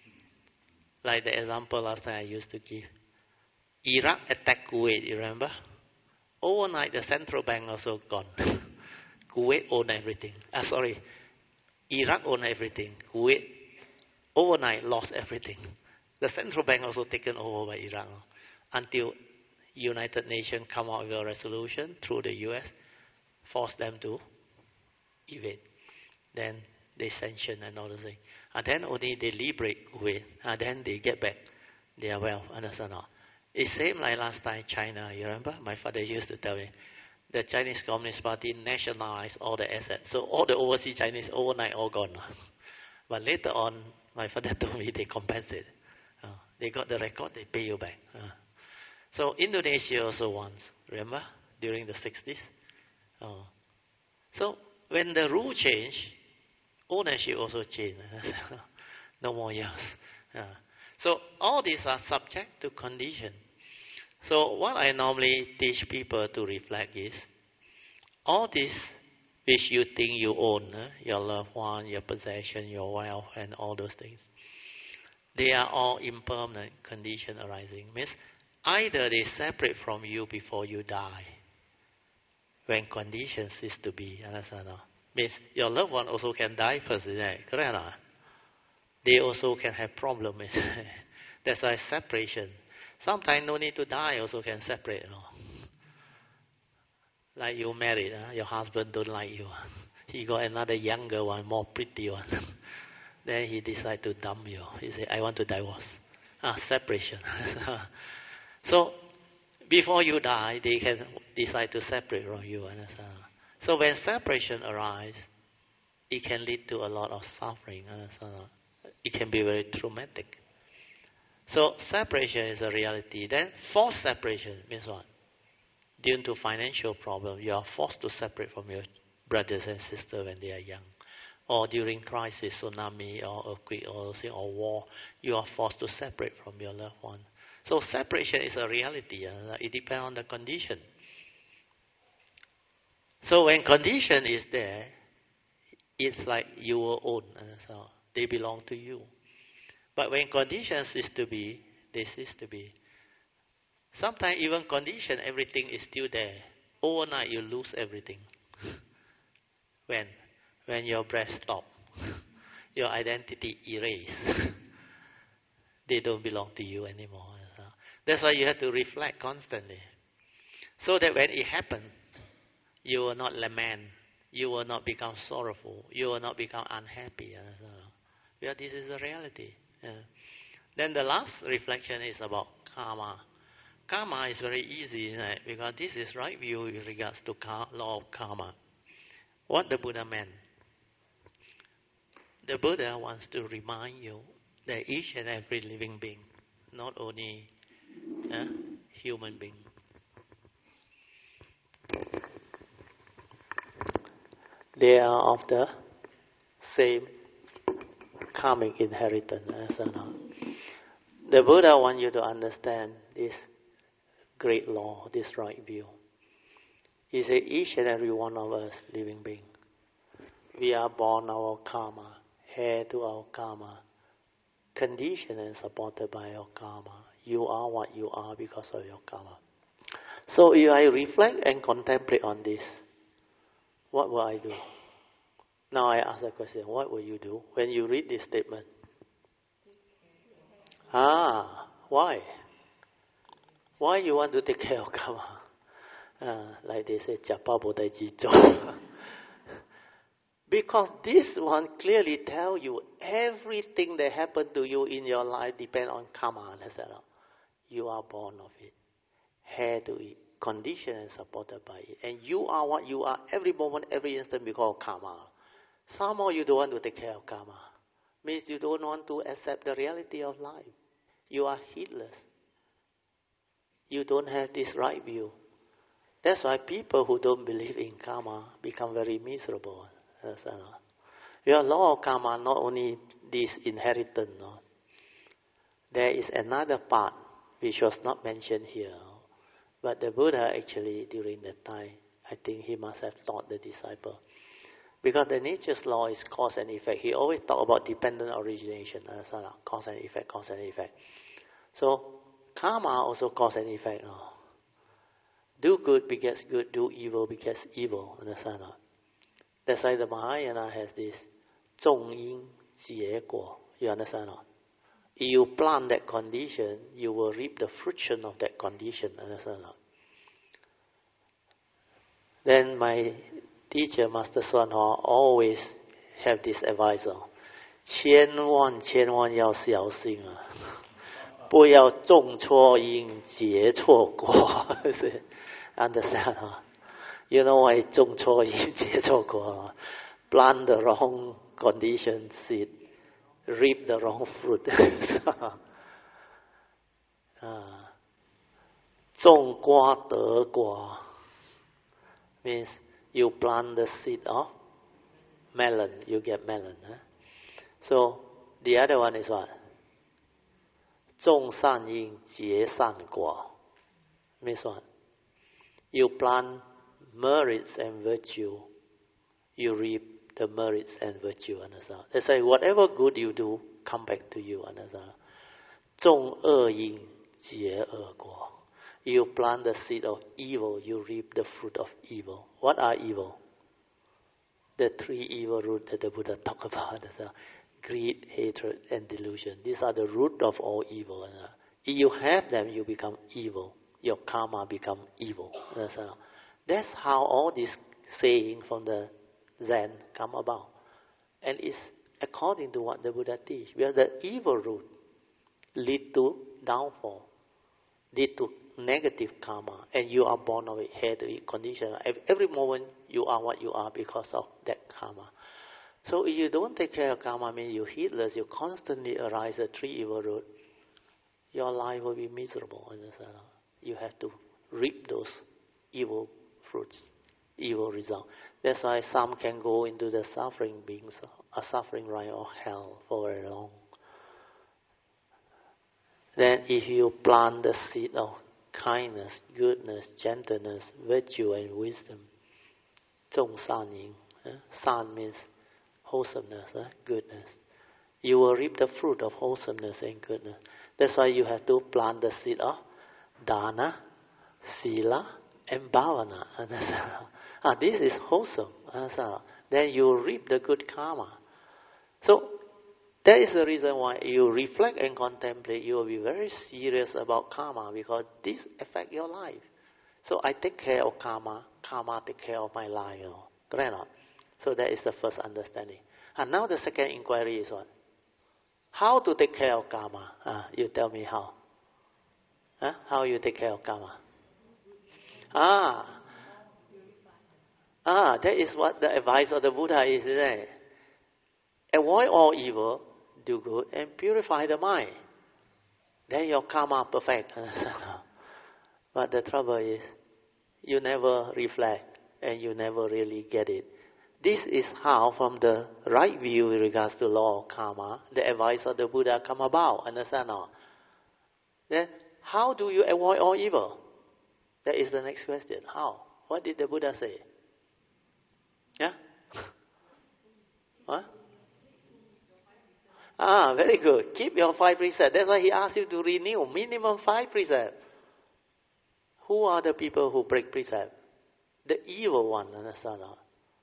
Like the example last time I used to give. Iraq attacked Kuwait, you remember? Overnight, the central bank also gone. Kuwait owned everything. Ah, sorry. Iraq owned everything. Kuwait overnight lost everything. The central bank also taken over by Iraq. Until United Nations come out with a resolution through the U S, force them to evade. Then they sanction and all those things. And then only they liberate Kuwait. And then they get back their wealth. Understand or not? It's same like last time China. You remember? My father used to tell me. The Chinese Communist Party nationalized all the assets. So all the overseas Chinese overnight all gone. But later on, my father told me they compensate. Uh, they got the record, they pay you back. Uh. So Indonesia also once, remember? During the sixties. Uh. So when the rule changed, ownership also changed. No more years. Uh. So all these are subject to condition. So what I normally teach people to reflect is, all this which you think you own, uh, your loved one, your possession, your wealth, and all those things, they are all impermanent condition arising. Means either they separate from you before you die, when conditions cease to be. Understand? Means your loved one also can die first, isn't it? Correct? Or they also can have problems. That's why separation. Sometimes no need to die, also can separate. You know? Like you married, huh? Your husband don't like you. He got another younger one, more pretty one. Then he decide to dump you. He say, I want to divorce. Ah, separation. So, before you die, they can decide to separate from you. Understand? So when separation arises, it can lead to a lot of suffering. Understand? It can be very traumatic. So separation is a reality. Then forced separation means what? Due to financial problem, you are forced to separate from your brothers and sisters when they are young. Or during crisis, tsunami, or earthquake, or, or war, you are forced to separate from your loved one. So separation is a reality. Uh, it depends on the condition. So when condition is there, it's like you were own. Uh, so they belong to you. But when conditions cease to be, they cease to be. Sometimes even condition, everything is still there. Overnight you lose everything. When? When your breath stops. Your identity erased. They don't belong to you anymore. That's why you have to reflect constantly. So that when it happens, you will not lament, you will not become sorrowful, you will not become unhappy. Yeah, this is the reality. Yeah. Then the last reflection is about karma. Karma is very easy, right? Because this is right view with regards to car- law of karma. What the Buddha meant. The Buddha wants to remind you that each and every living being, not only uh, human being, they are of the same karmic inheritance as another. The Buddha wants you to understand this great law, this right view. He said each and every one of us living being, we are born our karma, heir to our karma, conditioned and supported by our karma. You are what you are because of your karma. So if I reflect and contemplate on this, what will I do? Now I ask the question, what will you do when you read this statement? Ah, why? Why you want to take care of karma? Uh, like they say, because this one clearly tells you everything that happened to you in your life depends on karma. You are born of it, heir to it, conditioned and supported by it. And you are what you are every moment, every instant because of karma. Somehow you don't want to take care of karma. Means you don't want to accept the reality of life. You are heedless. You don't have this right view. That's why people who don't believe in karma become very miserable. Your law of karma, not only this inheritance, no? There is another part which was not mentioned here. But the Buddha actually, during that time, I think he must have taught the disciple. Because the nature's law is cause and effect. He always talk about dependent origination. Cause and effect, cause and effect. So, karma also cause and effect. No? Do good begets good, do evil begets evil. Understand? No? That's why the Mahayana has this 种因结果. You understand? No? If you plant that condition, you will reap the fruition of that condition. Understand? No? Then my teacher, Master Suan Hua, always have this advisor. 千万千万要小心啊，不要种错因结错果。Understand? Huh? You know why 种错因结错果? Plant the wrong condition seed, reap the wrong fruit. 种瓜得瓜 means you plant the seed of melon, you get melon. Huh? So the other one is what? 种善因结善果 means what? You plant merits and virtue, you reap the merits and virtue. Understand? They say whatever good you do, come back to you. Understand? 种恶因结恶果. You plant the seed of evil, you reap the fruit of evil. What are evil? The three evil roots that the Buddha talked about. Greed, hatred, and delusion. These are the root of all evil. If you have them, you become evil. Your karma become evil. That's how all these saying from the Zen come about. And it's according to what the Buddha teach. Where the evil root lead to downfall, lead to negative karma, and you are born of it, head to it, condition. Every moment you are what you are because of that karma. So if you don't take care of karma, I mean you're heedless, you constantly arise a three evil root, your life will be miserable. Understand? You have to reap those evil fruits, evil results. That's why some can go into the suffering beings, a suffering ride or hell for very long. Then if you plant the seed of kindness, goodness, gentleness, virtue and wisdom, 种善因, san means wholesomeness, eh? goodness. You will reap the fruit of wholesomeness and goodness. That's why you have to plant the seed of dana, sila, and bhavana. ah, this is wholesome. Then you reap the good karma. So, That is the reason why you reflect and contemplate, you will be very serious about karma, because this affects your life. So I take care of karma, karma take care of my life. You know. Correct or not? So that is the first understanding. And now the second inquiry is what? How to take care of karma? Ah, you tell me how. Huh? How you take care of karma? Ah, ah, that is what the advice of the Buddha is, isn't it? Avoid all evil, do good, and purify the mind. Then your karma perfect. But the trouble is, you never reflect and you never really get it. This is how, from the right view with regards to law of karma, the advice of the Buddha come about. Understand or not? Then, how do you avoid all evil? That is the next question. How? What did the Buddha say? Yeah? What? Ah, very good. Keep your five precepts. That's why he asked you to renew minimum five precepts. Who are the people who break precept? The evil one, understand or not?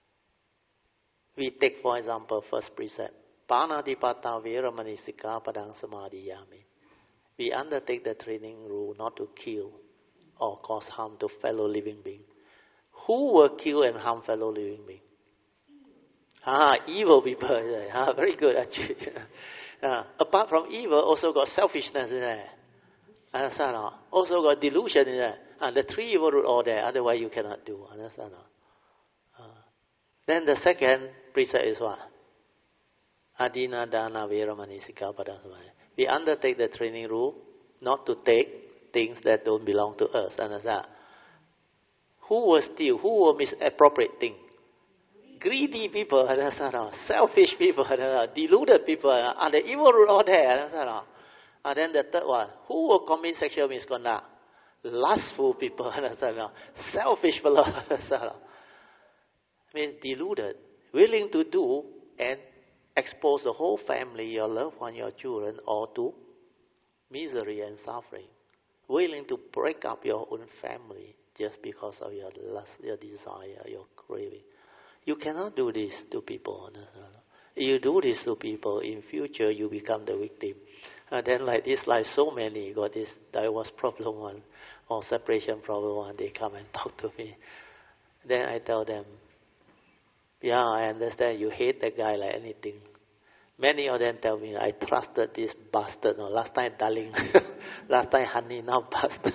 We take, for example, first precept. Panatipata veramani sikkhapadang samadhiyami. We undertake the training rule not to kill or cause harm to fellow living beings. Who will kill and harm fellow living beings? Ah, evil people. Ah, very good, actually. ah, apart from evil, also got selfishness in there. Understand or not? Also got delusion in there. And the three evil root all there. Otherwise, you cannot do. Understand or not? Ah. Then the second precept is what? Adina dana veramani sikkhapada. We undertake the training rule not to take things that don't belong to us. Understand? Who will steal? Who will misappropriate things? Greedy people. Understand? Selfish people. Deluded people. And the evil root all there. Understand? And then the third one. Who will commit sexual misconduct? Lustful people. Understand? Selfish people. Understand? Means deluded, willing to do and expose the whole family, your loved one, your children, or to misery and suffering. Willing to break up your own family just because of your lust, your desire, your craving. You cannot do this to people. If you do this to people, in future you become the victim. And then like this, like so many got this divorce problem one or separation problem one, they come and talk to me. Then I tell them, yeah, I understand you hate that guy like anything. Many of them tell me, I trusted this bastard. No, last time, darling. Last time, honey, now bastard.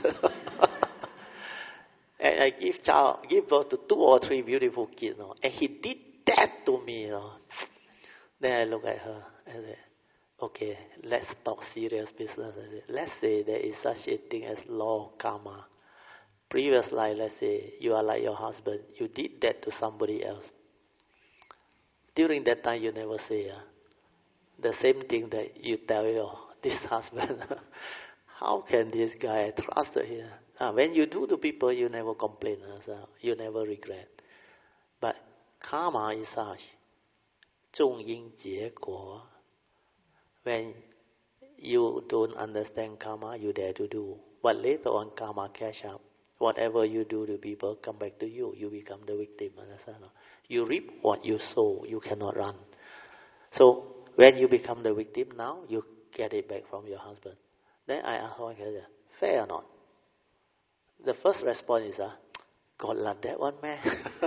And I give child, give birth to two or three beautiful kids. No, and he did that to me. No. Then I look at her and say, okay, let's talk serious business. Let's say there is such a thing as law of karma. Previous life, let's say, you are like your husband. You did that to somebody else. During that time, you never say uh, the same thing that you tell your this husband. How can this guy trust him? Uh, when you do to people, you never complain. Uh, so you never regret. But karma is such. 种因结果. When you don't understand karma, you dare to do. But later on, karma catch up. Whatever you do to people, come back to you. You become the victim. Understand? You reap what you sow. You cannot run. So when you become the victim now, you get it back from your husband. Then I ask her, fair or not? The first response is, uh, God love that one, man.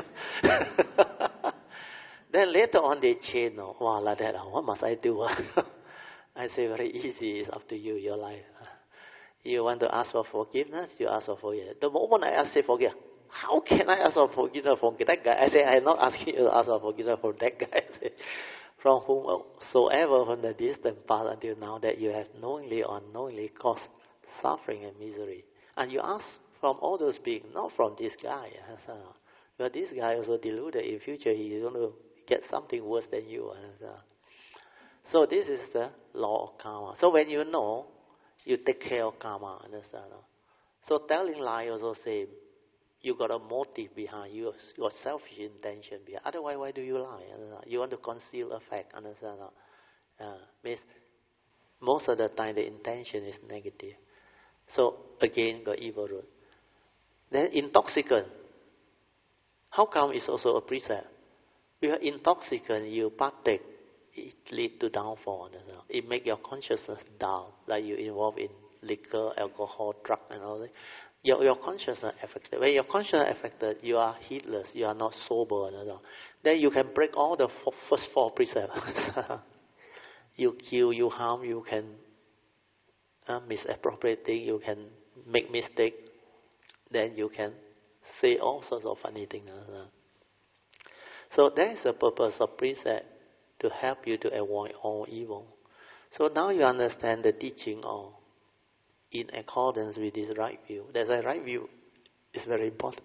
Then later on they change. No, wow, like that. What must I do? I say, very easy. It's up to you, your life. You want to ask for forgiveness, you ask for forgiveness. The moment I ask for forgiveness, how can I ask for forgiveness from that guy? I say, I'm not asking you to ask for forgiveness from that guy. I say, from whomsoever from the distant past until now that you have knowingly or unknowingly caused suffering and misery. And you ask from all those beings, not from this guy. But this guy also deluded. In future, he's going to get something worse than you. So this is the law of karma. So when you know, you take care of karma, understand? So telling lie also same. You got a motive behind you, you got selfish intention behind. Otherwise, why do you lie? You want to conceal a fact, understand? Uh, means most of the time the intention is negative. So again, got evil root. Then intoxicant. How come it's also a precept? Because intoxicant, you partake it lead to downfall. It make your consciousness down, like you involved in liquor, alcohol, drug, and all that. Your, your consciousness affected. When your consciousness affected, you are heedless, you are not sober. And all. Then you can break all the four, first four precepts. You kill, you harm, you can uh, misappropriate things, you can make mistake. Then you can say all sorts of funny things. Uh, so that is the purpose of precept, to help you to avoid all evil. So now you understand the teaching of in accordance with this right view. That's a right view is very important.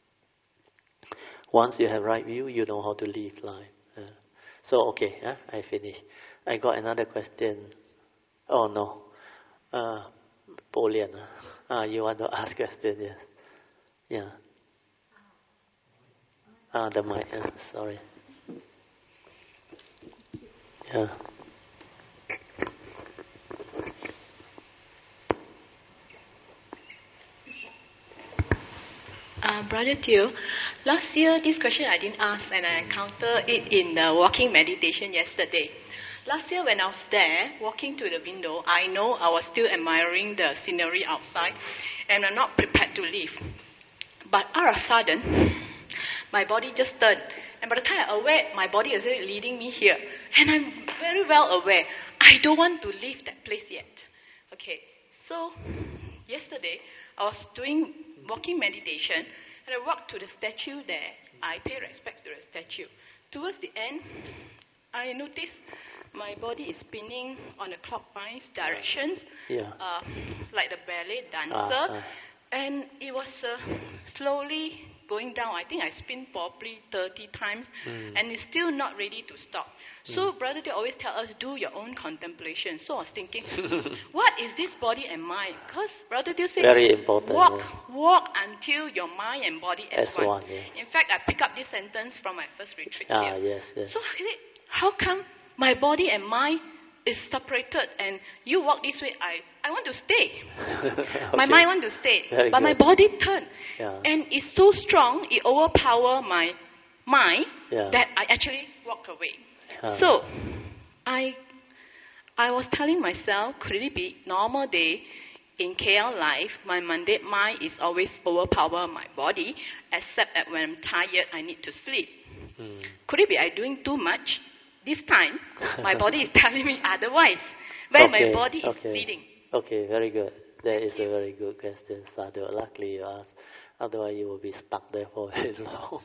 Once you have right view, you know how to live life. Uh, so okay, uh, I finish. I got another question. Oh no, uh, Pauline, uh, uh, you want to ask question? Yes. Yeah. Ah, uh, the mic. Uh, sorry. Yeah. Uh, Brother Teo, last year this question I didn't ask, and I encountered it in the walking meditation yesterday. Last year when I was there, walking to the window, I know I was still admiring the scenery outside, and I'm not prepared to leave. But all of a sudden, my body just turned, and by the time I'm aware, my body is leading me here, and I'm very well aware, I don't want to leave that place yet. Okay, so yesterday, I was doing walking meditation, and I walked to the statue there. I pay respect to the statue. Towards the end, I noticed my body is spinning on a clockwise directions, yeah. uh, like the ballet dancer, uh, uh. and it was uh, slowly going down. I think I spin probably thirty times, mm. and it's still not ready to stop. Mm. So Brother Teo always tell us, do your own contemplation. So I was thinking, what is this body and mind? Because Brother Teo said, very important, walk, yeah. walk until your mind and body as, as one. one yes. In fact, I pick up this sentence from my first retreat ah, here. Yes, yes. So I said, how come my body and mind is separated, and you walk this way, I, I want to stay. Okay. My mind want to stay. Very but good. my body turned. Yeah. And it's so strong, it overpower my mind yeah. that I actually walk away. Uh. So, I I was telling myself, could it be normal day in K L life, my mundane mind is always overpower my body, except that when I'm tired, I need to sleep. Mm. Could it be I doing too much? This time, my body is telling me otherwise, when okay, my body is okay. bleeding. Okay, very good. That is a very good question, Sadhu. Luckily you asked. Otherwise you will be stuck there for very long.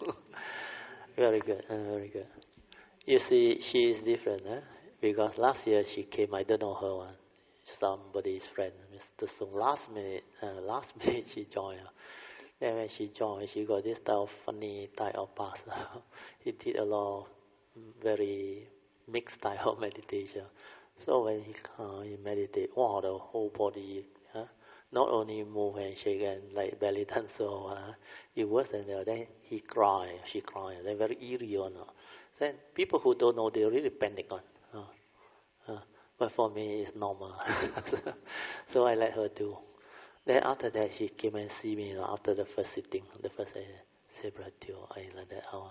Very good, uh, very good. You see, she is different, eh? Because last year she came, I don't know her one, somebody's friend, Mister Sung. Last minute, uh, last minute she joined. Then when she joined, she got this type of funny type of path. He did a lot of very mixed type of meditation. So when he come, he meditate, wow, the whole body, huh? Not only move and shake and like belly dancer, uh, it worse than that. Then he cry, she cry, they're very eerie on. Uh. Then people who don't know, they really panic on. Uh, uh, but for me, it's normal. So I let her do. Then after that, she came and see me, you know, after the first sitting, the first I said, Brother Teo, I like that hour.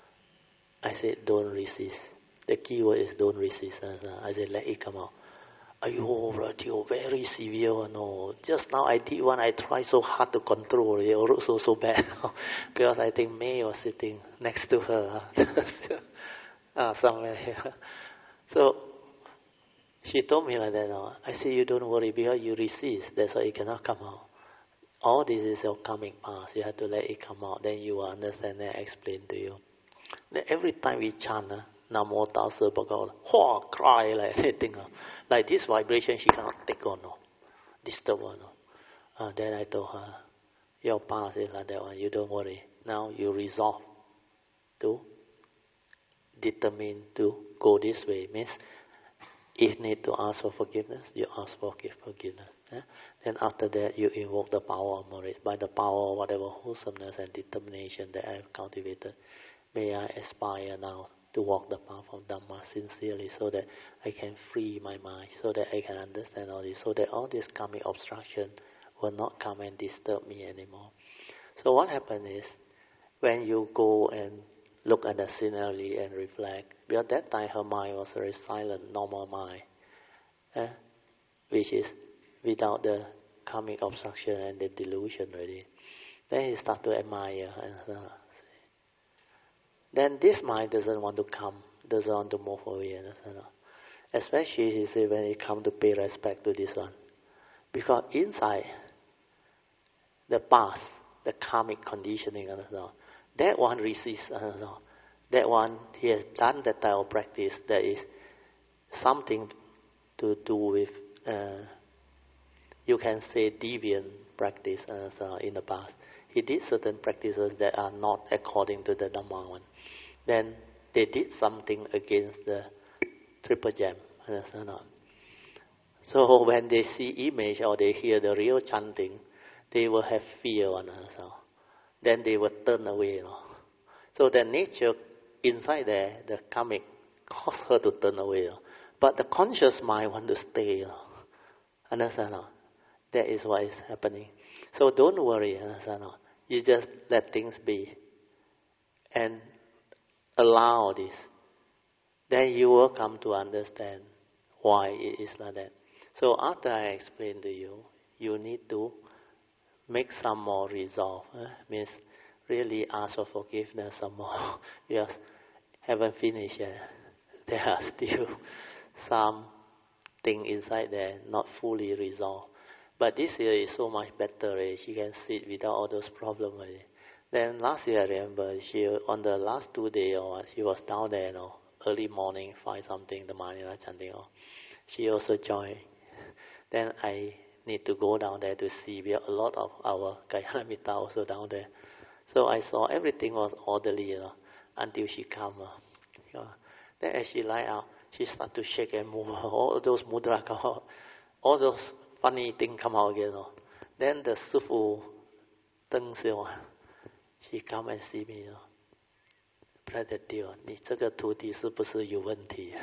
I said, don't resist. The key word is don't resist. I said, let it come out. Ayo, Brother Teo, very severe. No, just now I did one. I tried so hard to control it. It looked so so bad because I think May was sitting next to her, ah, somewhere here. So she told me like that. No. I said, you don't worry because you resist. That's why it cannot come out. All this is your karmic past. You have to let it come out. Then you will understand and I explain to you. Then every time we chant, uh, Namo Tassa Bhagavata, oh, cry like anything. Uh, like this vibration, she cannot take on, no. Disturb her, no. Uh, then I told her, your past is like that one, you don't worry. Now you resolve to determine to go this way. Means if you need to ask for forgiveness, you ask for forgiveness. Eh? Then after that, you invoke the power of merit. By the power of whatever wholesomeness and determination that I have cultivated, may I aspire now to walk the path of Dhamma sincerely so that I can free my mind, so that I can understand all this, so that all this karmic obstruction will not come and disturb me anymore. So what happens is, when you go and look at the scenery and reflect. Because that time her mind was very silent, normal mind, eh? which is without the karmic obstruction and the delusion already. Then he start to admire. And, uh, then this mind doesn't want to come, doesn't want to move away. And, uh, especially he say when he come to pay respect to this one. Because inside the past, the karmic conditioning, and, uh, that one resists. And, uh, that one, he has done that type of practice that is something to do with, uh, you can say, deviant practice uh, so in the past. He did certain practices that are not according to the Dhamma one. Then they did something against the triple gem. Understand? So when they see image or they hear the real chanting, they will have fear on us. Then they will turn away. You know. So the nature inside there, the karmic, cause her to turn away. You know. But the conscious mind want to stay. You know. Understand? That is what is happening. So don't worry. Understand? You just let things be and allow this. Then you will come to understand why it is like that. So after I explain to you, you need to make some more resolve. Eh? Means really ask for forgiveness some more. You just haven't finished yet. There are still some thing inside there not fully resolved. But this year is so much better. Eh? She can sit without all those problems. Eh? Then last year I remember she on the last two days or she was down there, you know, early morning, five something, the Manila chanting. Oh. She also joined. Then I need to go down there to see. We have a lot of our Gayana Mita also down there. So I saw everything was orderly, you know, until she come. Uh, you know. Then as she lie out, she start to shake and move. All those mudra come out. All those funny things come out again. You know. Then the Sifu Deng Xiu, she come and see me. You know. Brother Dio, 你这个徒弟是不是有问题?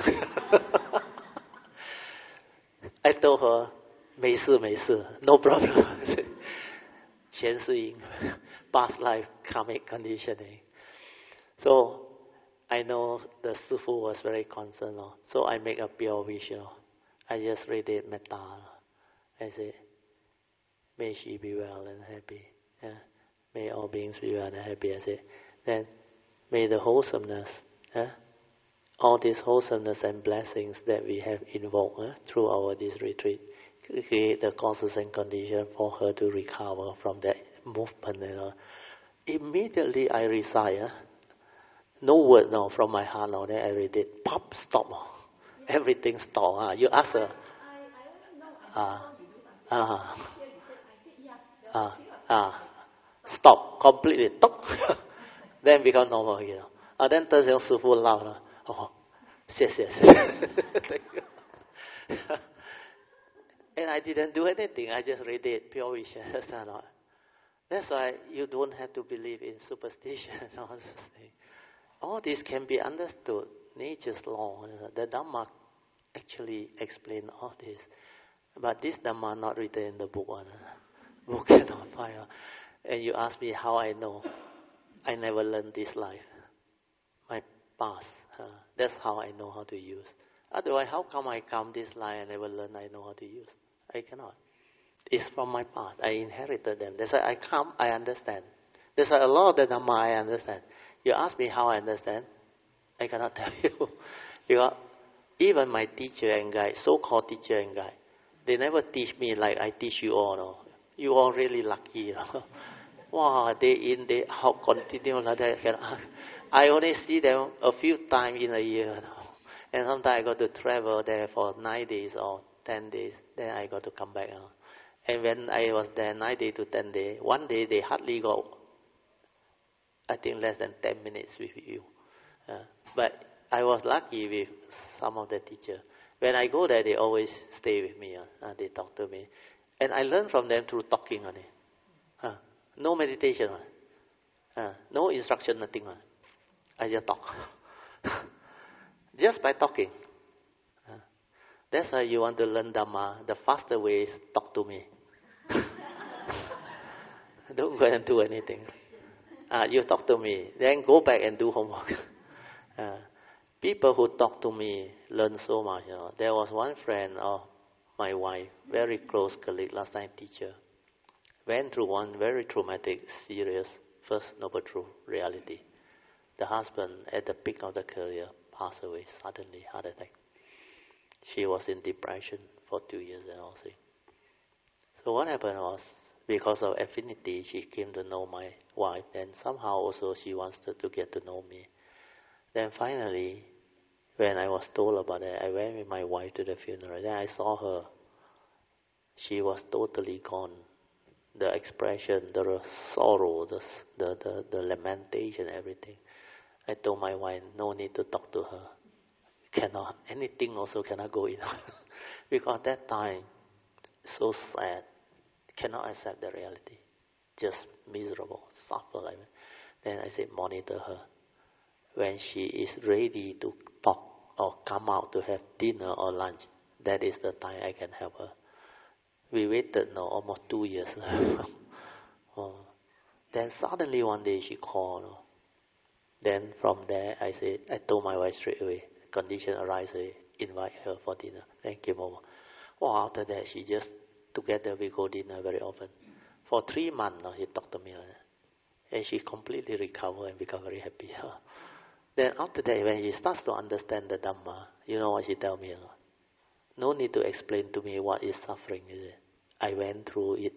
I told her, 没事没事 no problem. 前世因 past life karmic conditioning. So I know the Sifu was very concerned. No? So I make a pure wish. No? I just read it metta. I say, may she be well and happy. Yeah? May all beings be well and happy. I say, then may the wholesomeness, eh, all this wholesomeness and blessings that we have invoked eh, through our this retreat, create the causes and conditions for her to recover from that movement. You know. Immediately I recite, eh, no word no, from my heart now, then I read it, pop, stop. Everything stop. Ah. You ask her. Ah, ah, ah, ah, stop, completely, stop. Then become normal again. You know. Ah, then turns out Sifu loud. Uh, oh, yes, yes. And I didn't do anything. I just read it, pure wish. That's why you don't have to believe in superstition and all this thing. All this can be understood. Nature's law. The Dhamma actually explain all this. But this Dhamma not written in the book. Book cannot find. And you ask me how I know. I never learned this life. My past. Uh, that's how I know how to use. Otherwise, how come I come this life and never learn I know how to use? I cannot. It's from my past. I inherited them. That's why I come, I understand. That's why a lot of the Dhamma I understand. You ask me how I understand, I cannot tell you. Because even my teacher and guide, so-called teacher and guide, they never teach me like I teach you all. No? You all really lucky. You know? Wow, day in, day out, continue like that. I only see them a few times in a year. You know? And sometimes I got to travel there for nine days or ten days. Then I got to come back. You know? And when I was there nine days to ten days, one day they hardly got, I think, less than ten minutes with you. Uh, but I was lucky with some of the teachers. When I go there, they always stay with me. Uh, they talk to me. And I learn from them through talking only. Uh, no meditation. Uh, no instruction, nothing. Uh. I just talk. Just by talking. Uh, that's why you want to learn Dhamma. The faster way is talk to me. Don't go and do anything. uh, you talk to me, then go back and do homework. uh, people who talk to me learn so much. You know. There was one friend of my wife, very close colleague, last time teacher, went through one very traumatic, serious, first noble truth reality. The husband, at the peak of the career, passed away suddenly, heart attack. She was in depression for two years and all things. So what happened was, because of affinity, she came to know my wife, and somehow also she wants to, to get to know me. Then finally, when I was told about it, I went with my wife to the funeral. Then I saw her. She was totally gone. The expression, the sorrow, the, the, the, the lamentation, everything. I told my wife, no need to talk to her. Cannot, anything also cannot go in. Because that time, so sad, cannot accept the reality. Just miserable, suffer like that. Then I said, monitor her. When she is ready to talk or come out to have dinner or lunch, that is the time I can help her. We waited no, almost two years. oh. Then suddenly one day she called. No. Then from there I said, I told my wife straight away, condition arise, invite her for dinner. Then came over. Well, after that she just, together we go dinner very often. For three months now she talked to me like that. And she completely recovered and become very happy. Then after that, when she starts to understand the Dhamma, you know what she tell me? No need to explain to me what is suffering, is it? I went through it.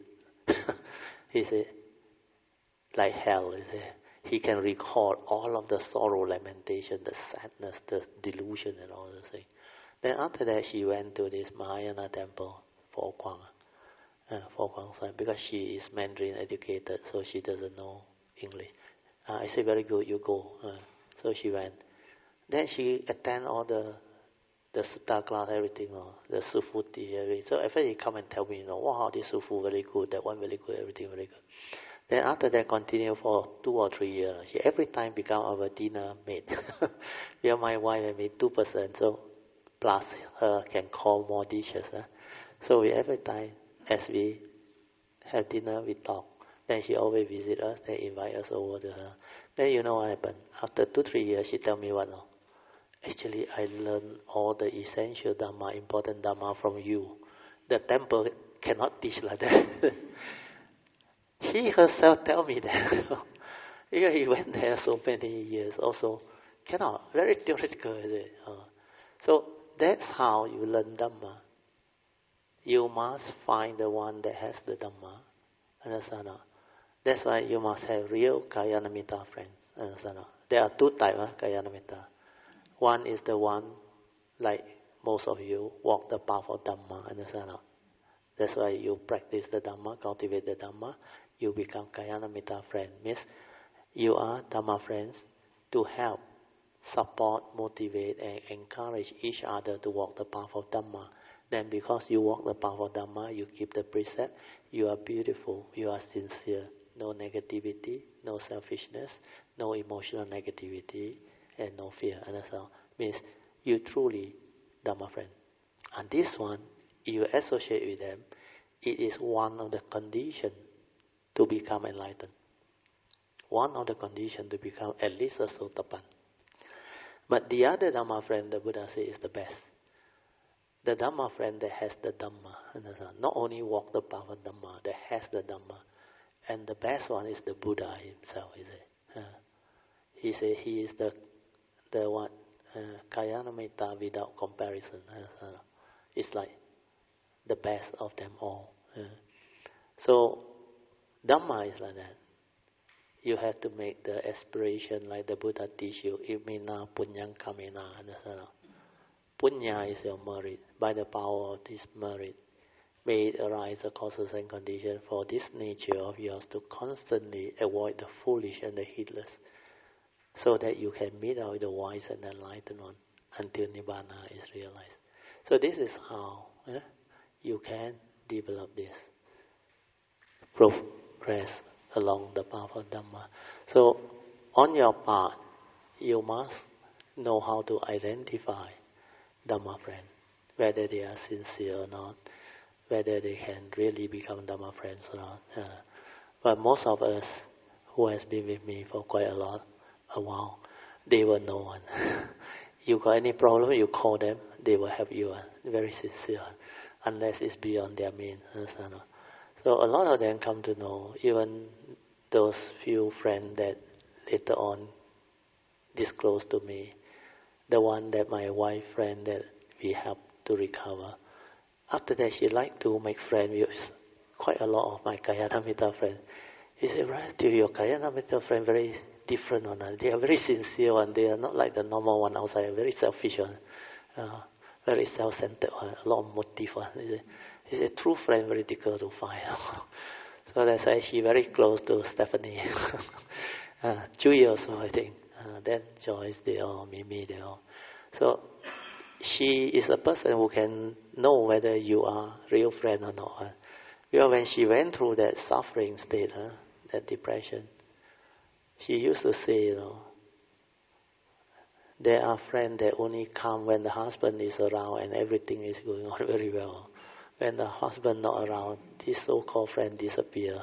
He said, like hell, is it? He can record all of the sorrow, lamentation, the sadness, the delusion and all those things. Then after that, she went to this Mahayana temple, Fo Guang, uh, Fo Guang San, because she is Mandarin educated, so she doesn't know English. Uh, I said, very good, you go. Uh, so she went. Then she attend all the the sutta class, everything, you know, the Sufu teach everything. So at first he come and tell me, you know, wow, this Sufu very good, that one very good, everything very good. Then after that, continue for two or three years. She every time become our dinner mate. We are my wife and me, two person. So plus her can call more dishes. Huh? So we every time as we have dinner, we talk. Then she always visit us. They invite us over to her. Then you know what happened? After two three years, she tell me what now? Actually, I learned all the essential Dhamma, important Dhamma from you. The temple cannot teach like that. She herself tell me that. Because he went there so many years. Also, cannot. Very theoretical, is it? Uh, so that's how you learn Dhamma. You must find the one that has the Dhamma. Understand? That's why you must have real Kalyanamitta friends. Understand? There are two types of Kalyanamitta. One is the one, like most of you, walk the path of Dhamma, understand? That's why you practice the Dhamma, cultivate the Dhamma, you become Kalyanamitta friend. Means you are Dhamma friends to help, support, motivate, and encourage each other to walk the path of Dhamma. Then because you walk the path of Dhamma, you keep the precept, you are beautiful, you are sincere, no negativity, no selfishness, no emotional negativity, and no fear. Understand? Means you truly Dhamma friend. And this one, you associate with them, it is one of the conditions to become enlightened. One of the conditions to become at least a Sotapan. But the other Dhamma friend, the Buddha says, is the best. The Dhamma friend that has the Dhamma. Understand? Not only walk the path of Dhamma, that has the Dhamma. And the best one is the Buddha himself, is it? Uh, he said he is the the what? Uh, Kalyanamitta without comparison. Uh, it's like the best of them all. Uh. So, Dhamma is like that. You have to make the aspiration like the Buddha teach you. Imina punyang kamena. Punya is your merit. By the power of this merit, may it arise the causes and conditions for this nature of yours to constantly avoid the foolish and the heedless, so that you can meet out with the wise and enlightened one until Nibbana is realized. So this is how eh, you can develop this, progress along the path of Dhamma. So on your part, you must know how to identify Dhamma friends, whether they are sincere or not, whether they can really become Dhamma friends or not. Uh, but most of us who has been with me for quite a lot, a while. They were no one. You got any problem, you call them, they will help you. Very sincere, unless it's beyond their means. So a lot of them come to know, even those few friends that later on disclosed to me, the one that my wife friend that we helped to recover. After that, she liked to make friends with quite a lot of my Kayanamita friends. He said, relative, your Kayanamita friend very different one. They are very sincere one. They are not like the normal one outside. Very selfish one, uh, very self-centered one. A lot of motive one. He said, he said, true friend very difficult to find. So that's why she very close to Stephanie. uh, Chewy also, I think. Uh, then Joyce, they all, Mimi, they all. So she is a person who can know whether you are real friend or not. Uh. Because when she went through that suffering state, uh, that depression, she used to say, you know, there are friends that only come when the husband is around and everything is going on very well. When the husband not around, this so-called friend disappear.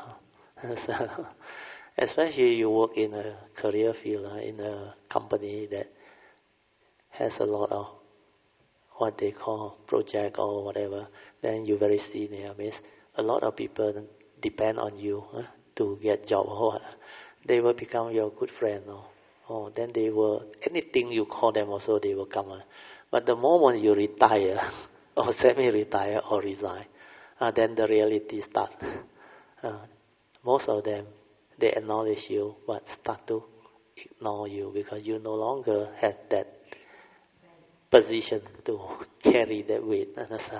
Especially you work in a career field, uh, in a company that has a lot of what they call project or whatever, then you're very senior. Means a lot of people depend on you uh, to get job or what. They will become your good friend. Or, or then they will, anything you call them also they will come. Uh. But the moment you retire, or semi-retire or resign, uh, then the reality starts. Uh, most of them, they acknowledge you, but start to ignore you because you no longer have that position to carry that weight,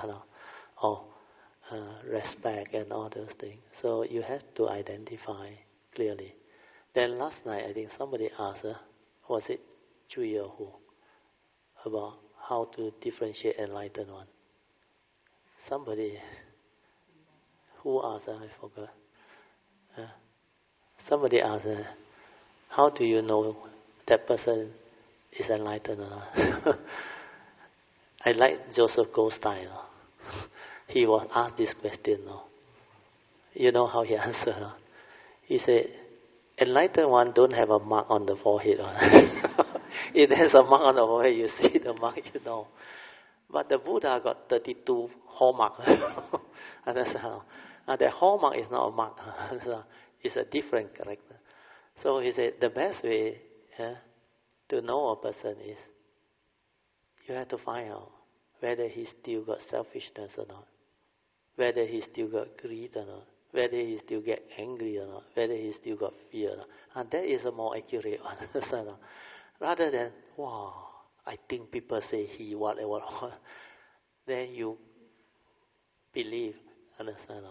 or uh, respect and all those things. So you have to identify clearly. Then last night, I think somebody asked, uh, was it Chui or who, about how to differentiate enlightened one. Somebody, who asked, uh, I forgot. Uh, somebody asked, uh, how do you know that person is enlightened or not? I like Joseph Goldstein. No? He was asked this question. No? You know how he answered? No? He said, enlightened one don't have a mark on the forehead. No? If there's a mark on the forehead, you see the mark, you know. But the Buddha got thirty-two hallmarks. Understand? Uh, the hallmark is not a mark. It's a different character. So he said, the best way yeah, to know a person is you have to find out whether he still got selfishness or not, whether he still got greed or not, whether he still get angry or not, whether he still got fear or not. And that is a more accurate one. Rather than, wow, I think people say he whatever, what, then you believe, understand?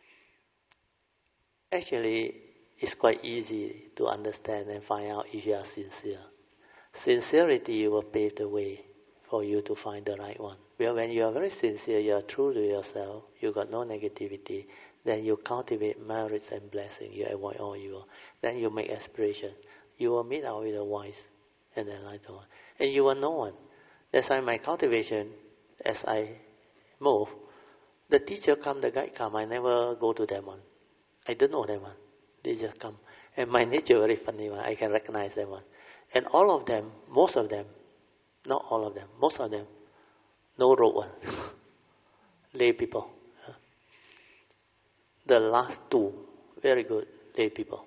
Actually, it's quite easy to understand and find out if you are sincere. Sincerity will pave the way for you to find the right one. Well, when you are very sincere, you are true to yourself, you got no negativity, then you cultivate merits and blessings, you avoid all evil. Then you make aspiration. You will meet out with the wise and enlightened one. And you will know one. That's why my cultivation, as I move, the teacher come, the guide come, I never go to them one. I don't know them one. They just come. And my nature very funny one. I can recognize them one. And all of them, most of them, not all of them, most of them, no robe one. Lay people. The last two, very good lay people.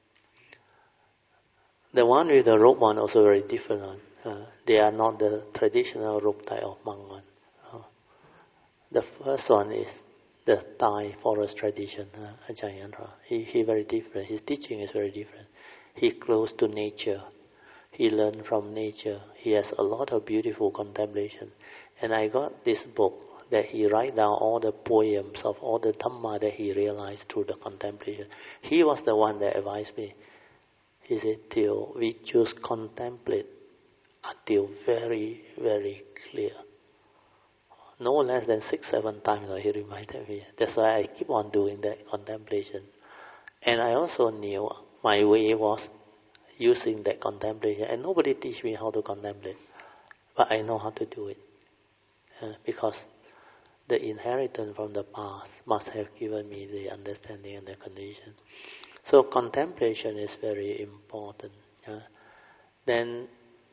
The one with the robe one also very different one. Uh, they are not the traditional robe type of monk one. Uh, the first one is the Thai forest tradition, uh, Ajahn Yandra. He, he very different. His teaching is very different. He close to nature. He learned from nature. He has a lot of beautiful contemplation. And I got this book that he write down all the poems of all the Dhamma that he realized through the contemplation. He was the one that advised me. He said, till we just contemplate until very, very clear. No less than six, seven times he reminded me. That's why I keep on doing that contemplation. And I also knew my way was using that contemplation. And nobody teach me how to contemplate. But I know how to do it. Uh, because the inheritance from the past must have given me the understanding and the condition. So contemplation is very important. Yeah? Then,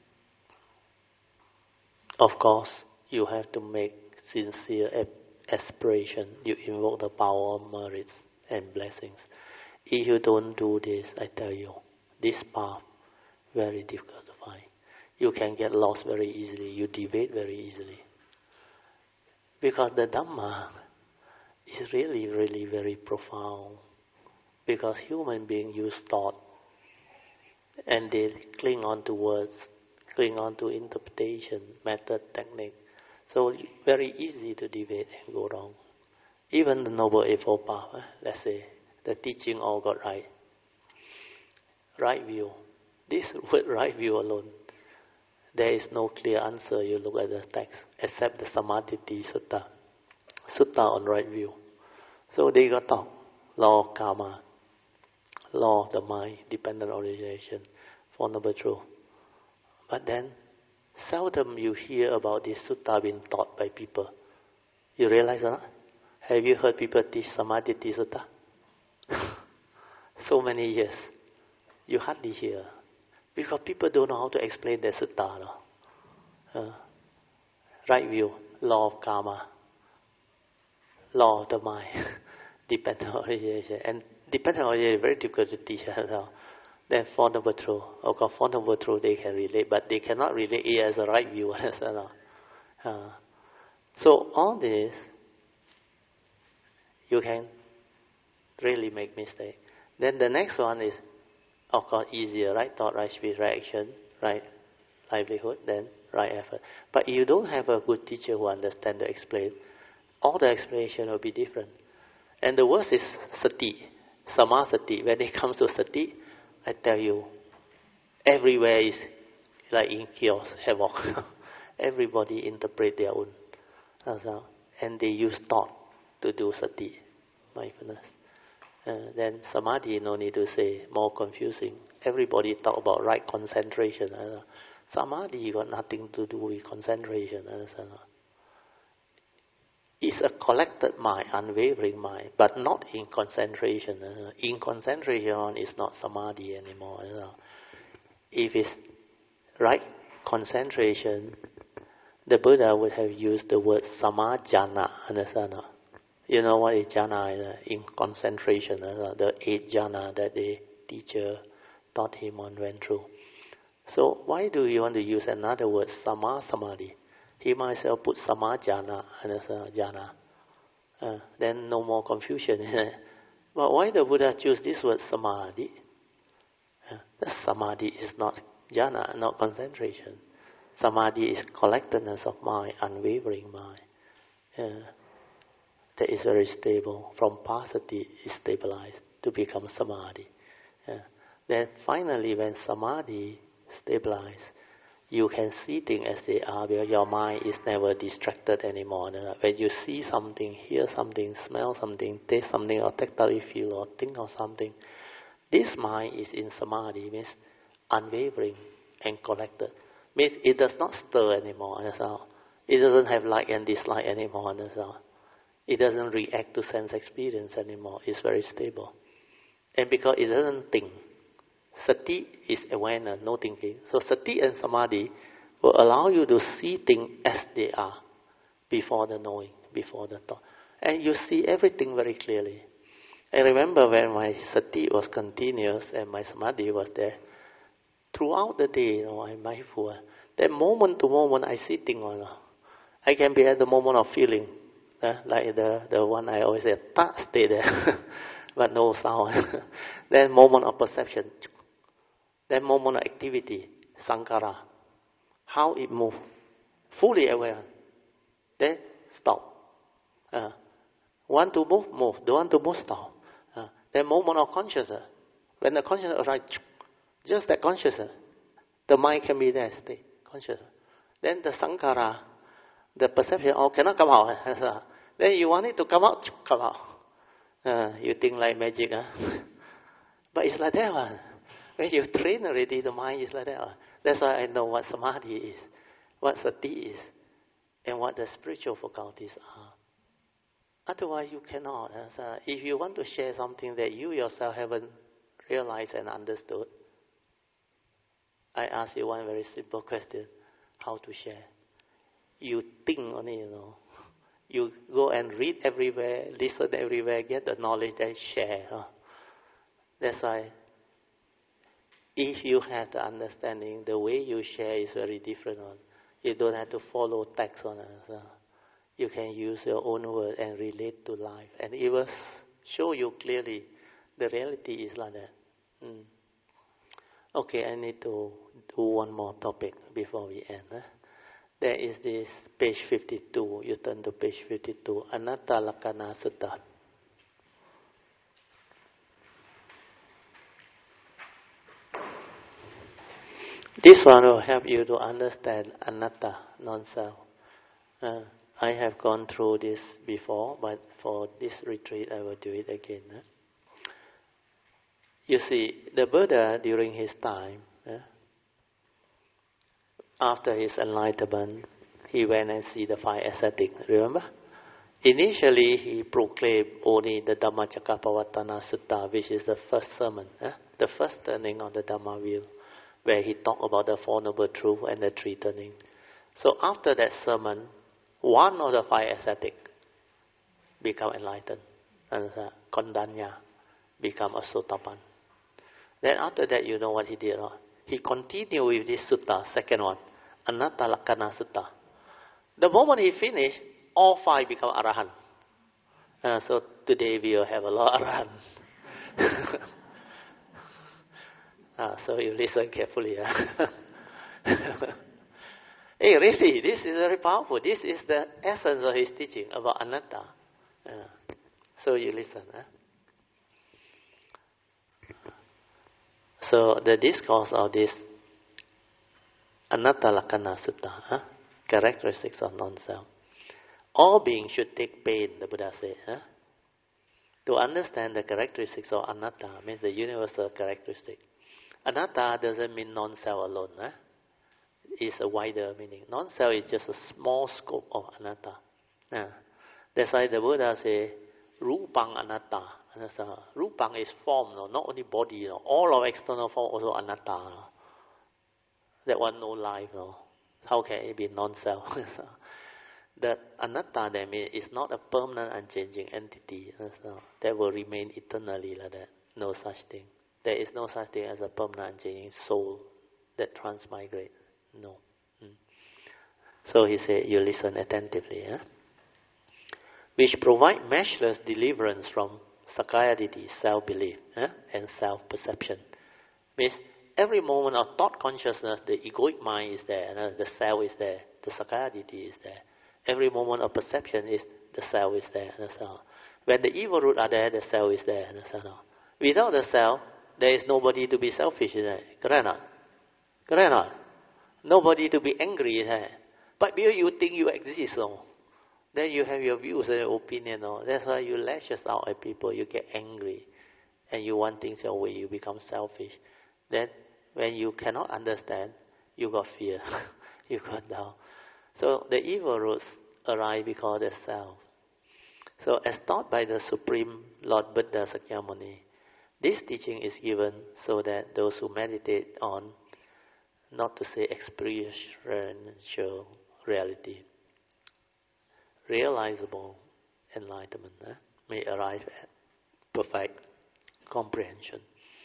of course, you have to make sincere aspiration. You invoke the power of merits and blessings. If you don't do this, I tell you, this path very difficult to find. You can get lost very easily. You debate very easily. Because the Dhamma is really, really very profound. Because human beings use thought and they cling on to words, cling on to interpretation, method, technique. So very easy to debate and go wrong. Even the Noble Eightfold Path, let's say, the teaching all got right. Right view. This word right view alone, there is no clear answer. You look at the text, except the Samadhi Sutta, Sutta on right view. So they got talk, law of karma, law of the mind, dependent origination, Four Noble Truths. But then, seldom you hear about this sutta being taught by people. You realize or not? Have you heard people teach Samadhi Sutta? So many years. You hardly hear. Because people don't know how to explain the sutta. No? Uh, right view, law of karma, law of the mind, dependent origination. And dependent origination is very difficult to teach. No? Then Four Noble Truths. Of course, Four Noble Truths they can relate, but they cannot relate it as a right view. No? Uh, so all this, you can really make mistake. Then the next one is, of course, easier, right thought, right speech, right action, right livelihood, then right effort. But if you don't have a good teacher who understands to explain, all the explanation will be different. And the worst is sati, samasati. When it comes to sati, I tell you, everywhere is like in chaos, havoc. Everybody interpret their own. And they use thought to do sati, mindfulness. Uh, then samadhi, no need to say, more confusing. Everybody talk about right concentration. Uh, samadhi got nothing to do with concentration. Uh, it's a collected mind, unwavering mind, but not in concentration. Uh, in concentration is not samadhi anymore. Uh, if it's right concentration, the Buddha would have used the word samajjhana. Understand? You know what is jhana uh, in concentration, uh, the eight jhana that the teacher taught him and went through. So why do you want to use another word, sama samadhi? He might as well put sama jhana, understand, jhana. Uh, then no more confusion. But why the Buddha choose this word samadhi? Uh, the samadhi is not jhana, not concentration. Samadhi is collectedness of mind, unwavering mind. Uh, that is very stable. From passaddhi is stabilized to become samadhi. Yeah. Then finally, when samadhi stabilizes, you can see things as they are, because your mind is never distracted anymore. When you see something, hear something, smell something, taste something, or tactile feel, or think of something, this mind is in samadhi, means unwavering and collected. Means it does not stir anymore. It doesn't have like and dislike anymore. It doesn't react to sense experience anymore. It's very stable. And because it doesn't think, sati is awareness, no thinking. So sati and samadhi will allow you to see things as they are before the knowing, before the thought. And you see everything very clearly. I remember when my sati was continuous and my samadhi was there, throughout the day, you know, I'm mindful. That moment to moment, I see things. You know. I can be at the moment of feeling. Uh, like the, the one I always say, ta, stay there, but no sound. Then moment of perception. Then moment of activity, sankhara. How it moves. Fully aware. Then stop. Uh, want to move, move. Don't want to move, stop. Uh, then moment of consciousness. When the consciousness arrives, just that consciousness, the mind can be there, stay conscious. Then the sankhara, the perception, oh, cannot come out. Then you want it to come out, come out. Uh, you think like magic, huh? But it's like that one. When you train already, the mind is like that one. That's why I know what samadhi is, what sati is, and what the spiritual faculties are. Otherwise, you cannot. Uh, if you want to share something that you yourself haven't realized and understood, I ask you one very simple question: how to share? You think on it, you know. You go and read everywhere, listen everywhere, get the knowledge, then share. Huh? That's why, if you have the understanding, the way you share is very different. Huh? You don't have to follow text on it. Huh? You can use your own word and relate to life, and it will show you clearly the reality is like that. Mm. Okay, I need to do one more topic before we end. Huh? There is this page fifty-two. You turn to page fifty-two. Anatta Lakkhana Sutta. This one will help you to understand anatta, non-self. Uh, I have gone through this before, but for this retreat I will do it again. Huh? You see, the Buddha during his time, uh, after his enlightenment, he went and see the five ascetics. Remember? Initially, he proclaimed only the Dhammacakkappavattana Sutta, which is the first sermon, uh, the first turning on the Dhamma wheel, where he talked about the Four Noble Truths and the three turning. So after that sermon, one of the five ascetics become enlightened, and uh, Kondanya become a Sotapan. Then after that, you know what he did? Huh? He continued with this sutta, second one, Anatta Lakkhana Sutta. The moment he finished, all five become Arahant. Uh, so today we will have a lot of Arahant. uh, so you listen carefully. Huh? Hey, really, this is very powerful. This is the essence of his teaching about anatta. Uh, so you listen. Huh? So the discourse of this Anatta Lakkhana Sutta, huh? Characteristics of non-self. All beings should take pain, the Buddha said. Huh? To understand the characteristics of anatta means the universal characteristic. Anatta doesn't mean non-self alone. Huh? It's a wider meaning. Non-self is just a small scope of anatta. Uh, that's why the Buddha says, Rupang anatta. Rupang is form, no? Not only body. No? All of external form also anatta. No? That one no life. No? How can it be non-self? That anatta, that means, is not a permanent, unchanging entity. So that will remain eternally like that. No such thing. There is no such thing as a permanent, unchanging soul that transmigrates. No. Mm. So he said, you listen attentively. Huh? Which provide measureless deliverance from Sakkayaditthi, self-belief, huh? and self-perception. Means every moment of thought consciousness, the egoic mind is there, and the self is there, the Sakkayaditthi is there. Every moment of perception is the self is there, and so on. When the evil root are there, the self is there, and so on. Without the self, there is nobody to be selfish in there. Correct or not? Correct or not? Nobody to be angry in there. But because you think you exist, so then you have your views and your opinion. No? That's why you lashes out at people. You get angry, and you want things your way. You become selfish. Then, when you cannot understand, you got fear. You got down. So the evil roots arise because of self. So, as taught by the Supreme Lord Buddha Sakyamuni, this teaching is given so that those who meditate on, not to say experiential reality, realizable enlightenment, eh, may arrive at perfect comprehension.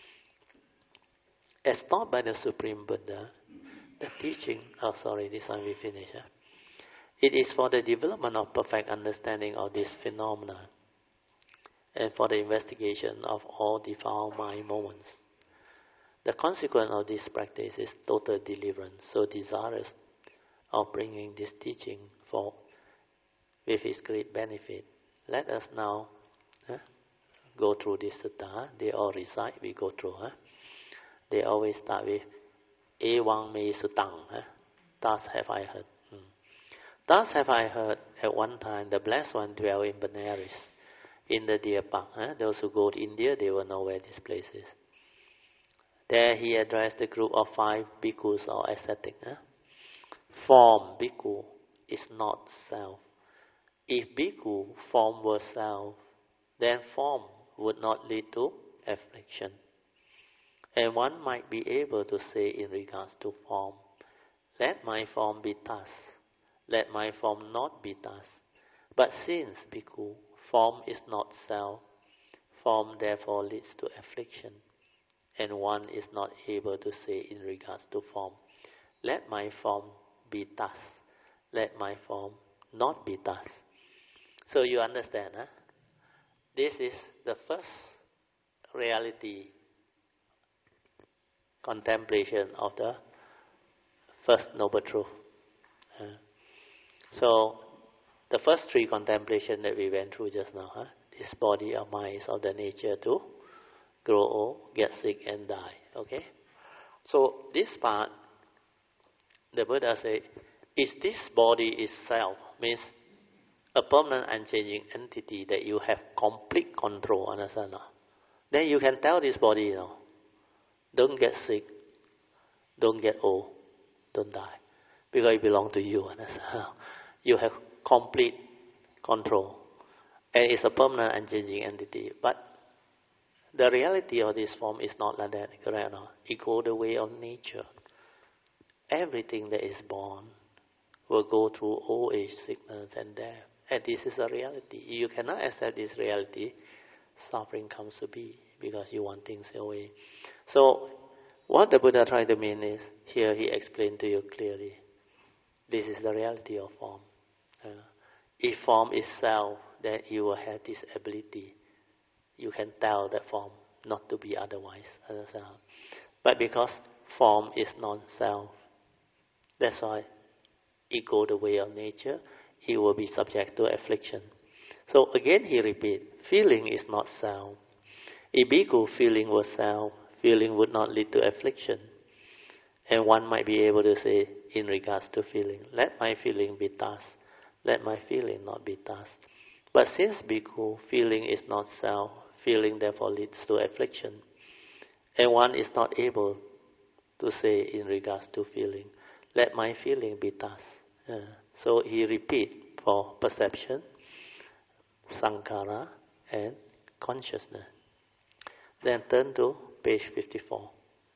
As taught by the Supreme Buddha, the teaching, oh sorry, this one we finished. Eh? It is for the development of perfect understanding of this phenomena and for the investigation of all defiled mind moments. The consequence of this practice is total deliverance. So desirous of bringing this teaching forth with its great benefit, let us now eh, go through this sutta. They all recite, we go through. Eh? They always start with Ewang me sutang. Eh? Thus have I heard. Hmm. Thus have I heard at one time the Blessed One dwell in Benares, in the Deer Park. Eh? Those who go to India, they will know where this place is. There he addressed the group of five bhikkhus or ascetics. Eh? Form, bhikkhu, is not self. If bhikkhu, form were self, then form would not lead to affliction. And one might be able to say in regards to form, let my form be thus, let my form not be thus. But since, bhikkhu, form is not self, form therefore leads to affliction. And one is not able to say in regards to form, let my form be thus, let my form not be thus. So you understand, huh? This is the first reality contemplation of the first noble truth. Uh, so the first three contemplation that we went through just now, huh? This body or mind is of the nature to grow old, get sick and die. Okay? So this part, the Buddha said, is this body itself, means a permanent unchanging entity that you have complete control, understand? No? Then you can tell this body, you know, don't get sick, don't get old, don't die, because it belongs to you, understand? You have complete control, and it's a permanent unchanging entity. But the reality of this form is not like that, correct? No? It goes the way of nature. Everything that is born will go through old age, sickness, and death. And this is a reality. You cannot accept this reality, suffering comes to be because you want things away. So, what the Buddha tried to mean is, here he explained to you clearly, this is the reality of form. Uh, if form is self, then you will have this ability. You can tell that form not to be otherwise. But because form is non-self, that's why it goes the way of nature, he will be subject to affliction. So again he repeats, feeling is not self. If bhikkhu feeling was self, feeling would not lead to affliction. And one might be able to say in regards to feeling, let my feeling be thus, let my feeling not be thus. But since bhikkhu feeling is not self, feeling therefore leads to affliction. And one is not able to say in regards to feeling, let my feeling be thus. Uh, so he repeat for perception, sankhara, and consciousness. Then turn to page fifty-four.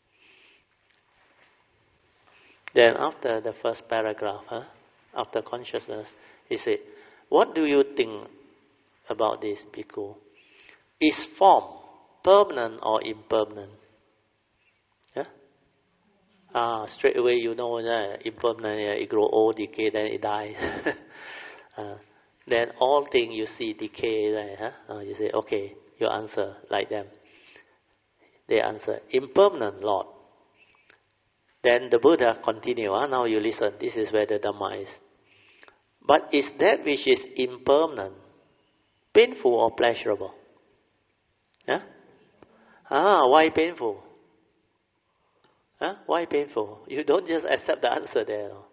Then after the first paragraph, huh, after consciousness, he said, what do you think about this, bhikkhu? Is form permanent or impermanent? Yeah? Ah, straight away you know, uh, impermanent, uh, it grow old, decay, then it dies. uh, then all things you see decay, right, huh? uh, you say, okay, you answer like them. They answer, impermanent, Lord. Then the Buddha continue, huh? Now you listen, this is where the Dhamma is. But is that which is impermanent painful or pleasurable? Huh? Ah, why painful? Huh? Why painful? You don't just accept the answer there. No?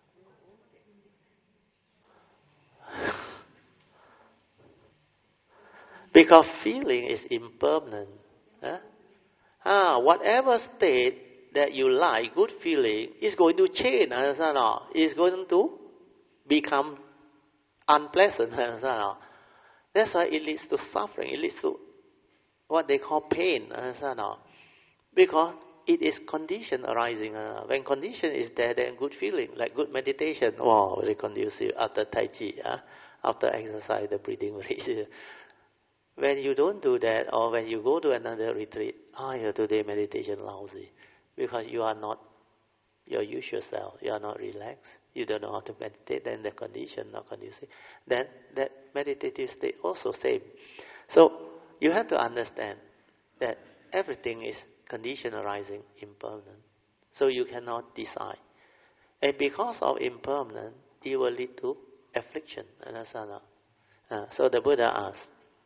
Because feeling is impermanent. Huh? Ah, whatever state that you like, good feeling, is going to change. Understand? No? It's going to become unpleasant. Understand? No? That's why it leads to suffering. It leads to what they call pain. Understand? No? Because it is condition arising. Uh, when condition is there, then good feeling, like good meditation. Wow, very conducive after Tai Chi. Uh, after exercise, the breathing very. When you don't do that, or when you go to another retreat, ah, your today meditation lousy, because you are not your usual self. You are not relaxed. You don't know how to meditate. Then the condition not conducive. Then that meditative state also same. So you have to understand that everything is condition arising impermanent. So you cannot decide. And because of impermanent, it will lead to affliction. Understand? Uh, so the Buddha asked,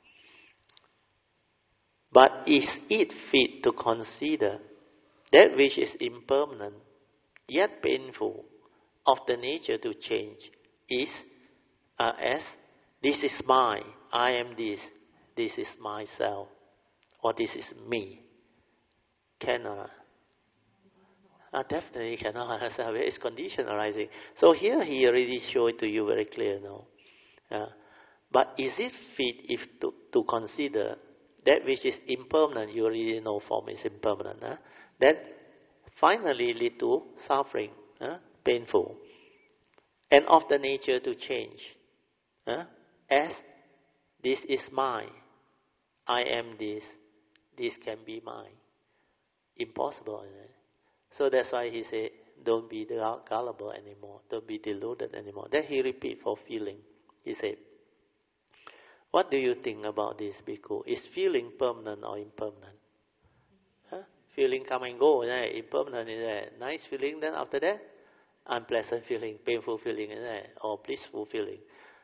but is it fit to consider that which is impermanent, yet painful, of the nature to change, is uh, as, this is mine, I am this, this is myself, or this is me? Cannot. Uh, definitely cannot. It's condition arising. So here he already showed it to you very clear now. Uh, but is it fit if to, to consider that which is impermanent, you already know form is impermanent. Huh? That finally lead to suffering, huh? Painful, and of the nature to change. Huh? As this is mine, I am this, this can be mine. Impossible, isn't it? So that's why he said, don't be gullible anymore, don't be deluded anymore. Then he repeat for feeling. He said, what do you think about this, bhikkhu? Is feeling permanent or impermanent? Huh? Feeling come and go, isn't it? Impermanent, is it? Nice feeling, then after that, unpleasant feeling, painful feeling, isn't it? Or blissful feeling.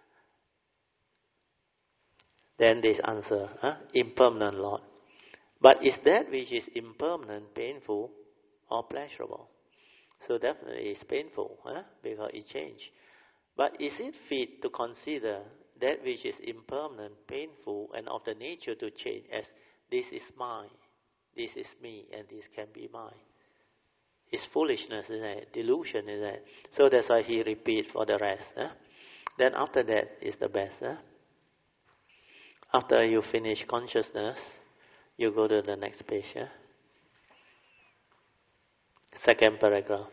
Then this answer, huh? Impermanent, Lord. But is that which is impermanent painful or pleasurable? So definitely it's painful, huh? Because it changed. But is it fit to consider that which is impermanent, painful, and of the nature to change as this is mine, this is me, and this can be mine? It's foolishness, isn't it? Delusion, isn't it? So that's why he repeats for the rest. Huh? Then after that is the best. Huh? After you finish consciousness, you go to the next page. Huh? Second paragraph.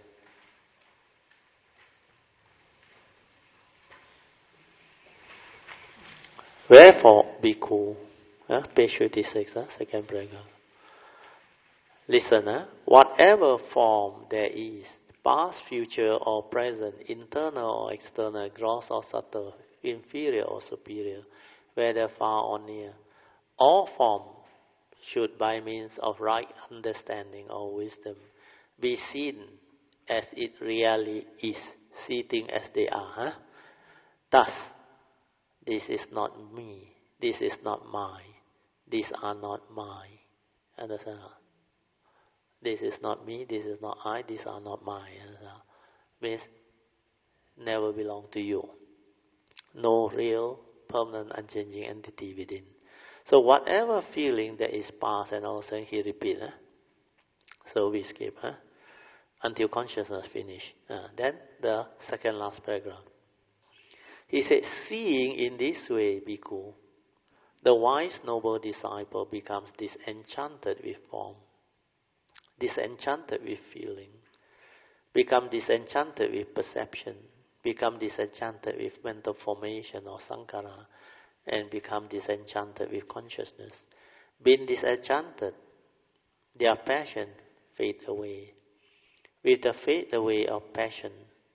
Wherefore, bhikkhu, huh? Page fifty-six, huh? Second paragraph. Listen, huh? Whatever form there is, past, future or present, internal or external, gross or subtle, inferior or superior, whether far or near, all form should by means of right understanding or wisdom be seen as it really is, sitting as they are. Huh? Thus, this is not me, this is not mine, these are not mine. Understand? This is not me, this is not I, these are not mine. Understand? Means never belong to you. No real, permanent, unchanging entity within. So whatever feeling that is past, and also he repeat. Huh? So we skip huh? until consciousness finish. Uh, then the second last paragraph. He said, seeing in this way, bhikkhu, the wise noble disciple becomes disenchanted with form, disenchanted with feeling, become disenchanted with perception, become disenchanted with mental formation or sankhara, and become disenchanted with consciousness. Being disenchanted, their passion fades away. With the fade away of passion,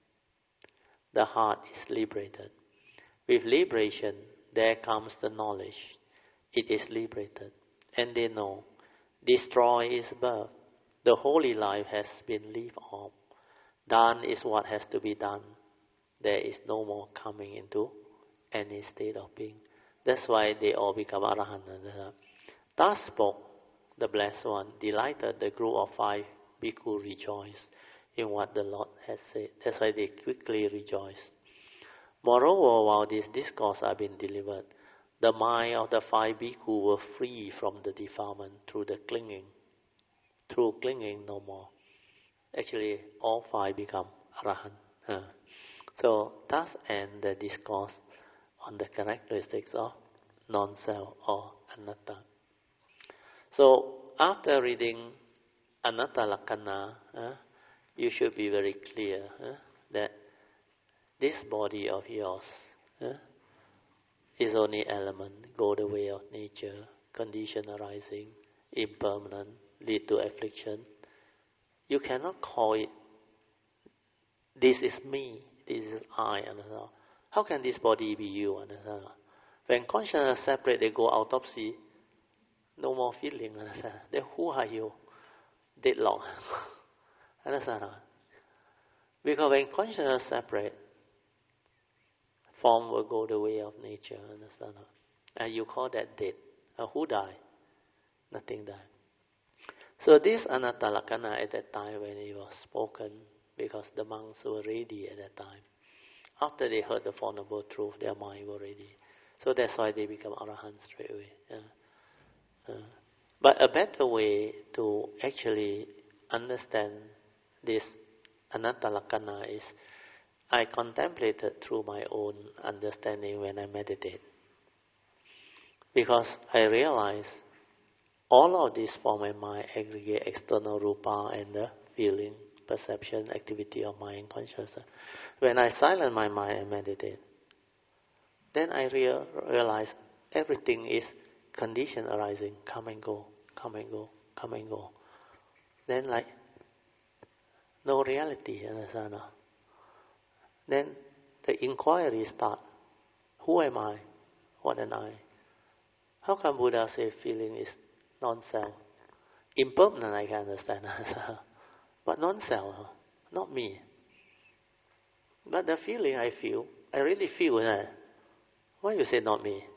the heart is liberated. With liberation, there comes the knowledge. It is liberated. And they know, destroy is birth. The holy life has been lived off. Done is what has to be done. There is no more coming into any state of being. That's why they all become arahant. Thus spoke the Blessed One, delighted the group of five bhikkhu rejoiced in what the Lord had said. That's why they quickly rejoiced. Moreover, while this discourse had been delivered, the mind of the five bhikkhu were free from the defilement through the clinging. Through clinging, no more. Actually, all five become arahant. Huh. So, thus end the discourse on the characteristics of non-self or anatta. So, after reading Anatta Lakkhana, uh, you should be very clear uh, that this body of yours uh, is only element, go the way of nature, condition arising, impermanent, lead to affliction. You cannot call it, this is me, this is I, understand? How can this body be you, understand? When consciousness separate, they go autopsy, no more feeling, understand? Then who are you? Deadlock. Understand? Because when consciousness separate, form will go the way of nature, understand? And you call that dead. Uh, who died? Nothing died. So this Anatta Lakkhana at that time when it was spoken, because the monks were ready at that time. After they heard the Four Noble Truths, their mind were ready. So that's why they become arahants straight away. Yeah. Uh, but a better way to actually understand this Anatta Lakkhana is, I contemplated through my own understanding when I meditate. Because I realized all of this for my mind aggregate external rupa and the feeling, perception, activity of mind, consciousness. When I silence my mind and meditate, then I real, realize everything is condition arising, come and go, come and go, come and go. Then like no reality, understand? Then the inquiry start. Who am I? What am I? How come Buddha say feeling is non-self? Impermanent I can understand. But non-self, not me. But the feeling I feel, I really feel that. Why you say not me?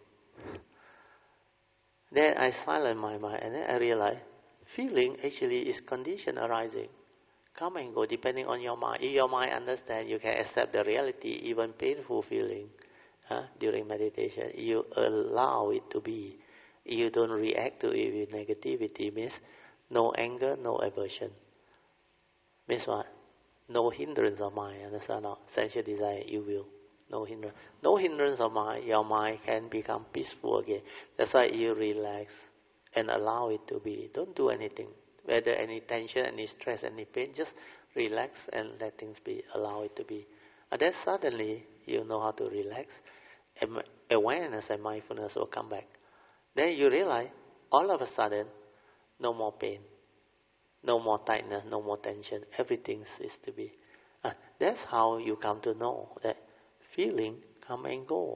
Then I silence my mind and then I realize feeling actually is condition arising. Come and go depending on your mind. If your mind understands, you can accept the reality, even painful feeling huh, during meditation. You allow it to be. You don't react to it with negativity. Means no anger, no aversion. Means what? No hindrance of mind. Understand not? Sensual desire, you will. No hindrance. No hindrance of mind. Your mind can become peaceful again. That's why you relax and allow it to be. Don't do anything. Whether any tension, any stress, any pain, just relax and let things be. Allow it to be. And then suddenly you know how to relax. Awareness and mindfulness will come back. Then you realize all of a sudden no more pain, no more tightness, no more tension. Everything is to be. And that's how you come to know that feeling come and go.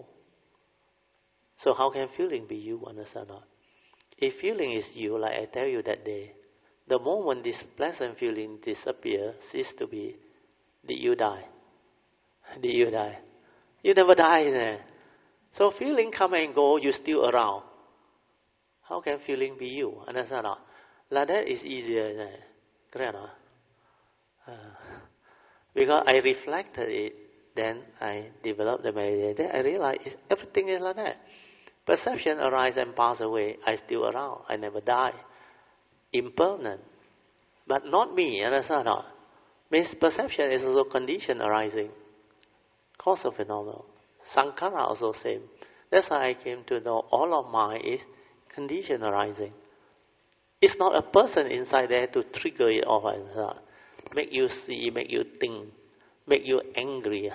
So how can feeling be you? Understand not? If feeling is you, like I tell you that day, the moment this pleasant feeling disappears, cease to be, did you die? Did you die? You never die there. So feeling come and go, you still around. How can feeling be you? Understand not? Like that is easier. Isn't it? Correct? Uh, because I reflected it, then I developed the meditation. Then I realized everything is like that. Perception arises and pass away. I still around. I never die. Impermanent. But not me. Understand not? Means perception is also condition arising. Causal phenomenon. Sankhara also same. That's why I came to know all of mind is condition arising. It's not a person inside there to trigger it off. Make you see, make you think, make you angry,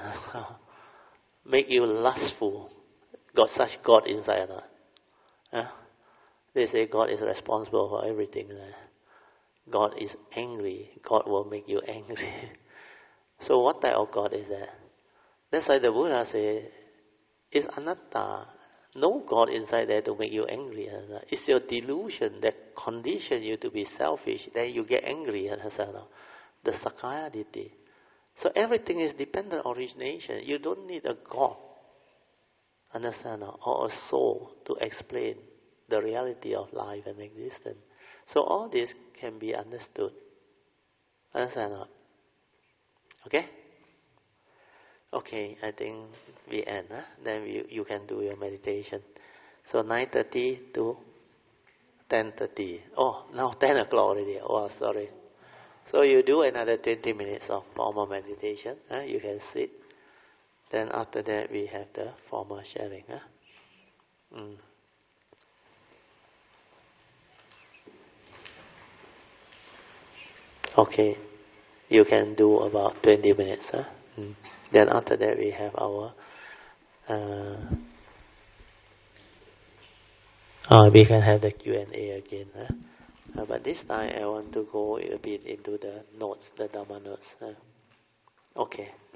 make you lustful. Got such God inside. Huh? They say God is responsible for everything. God is angry. God will make you angry. So what type of God is that? That's why the Buddha says, it's anatta. No God inside there to make you angry. It's your delusion that condition you to be selfish. Then you get angry. The Sakkaya Ditthi. So everything is dependent origination. You don't need a God, understand, or a soul to explain the reality of life and existence. So all this can be understood. Understand? Okay? Okay, I think we end. Huh? Then you, you can do your meditation. So nine thirty to ten thirty. Oh, now ten o'clock already. Oh, sorry. So you do another twenty minutes of formal meditation. Huh? You can sit. Then after that we have the formal sharing. Huh? Mm. Okay. You can do about twenty minutes. Huh? Mm. Then after that we have our uh, uh, we can have the Q and A again. Huh? Uh, but this time I want to go a bit into the notes, the Dhamma notes. Huh? Okay.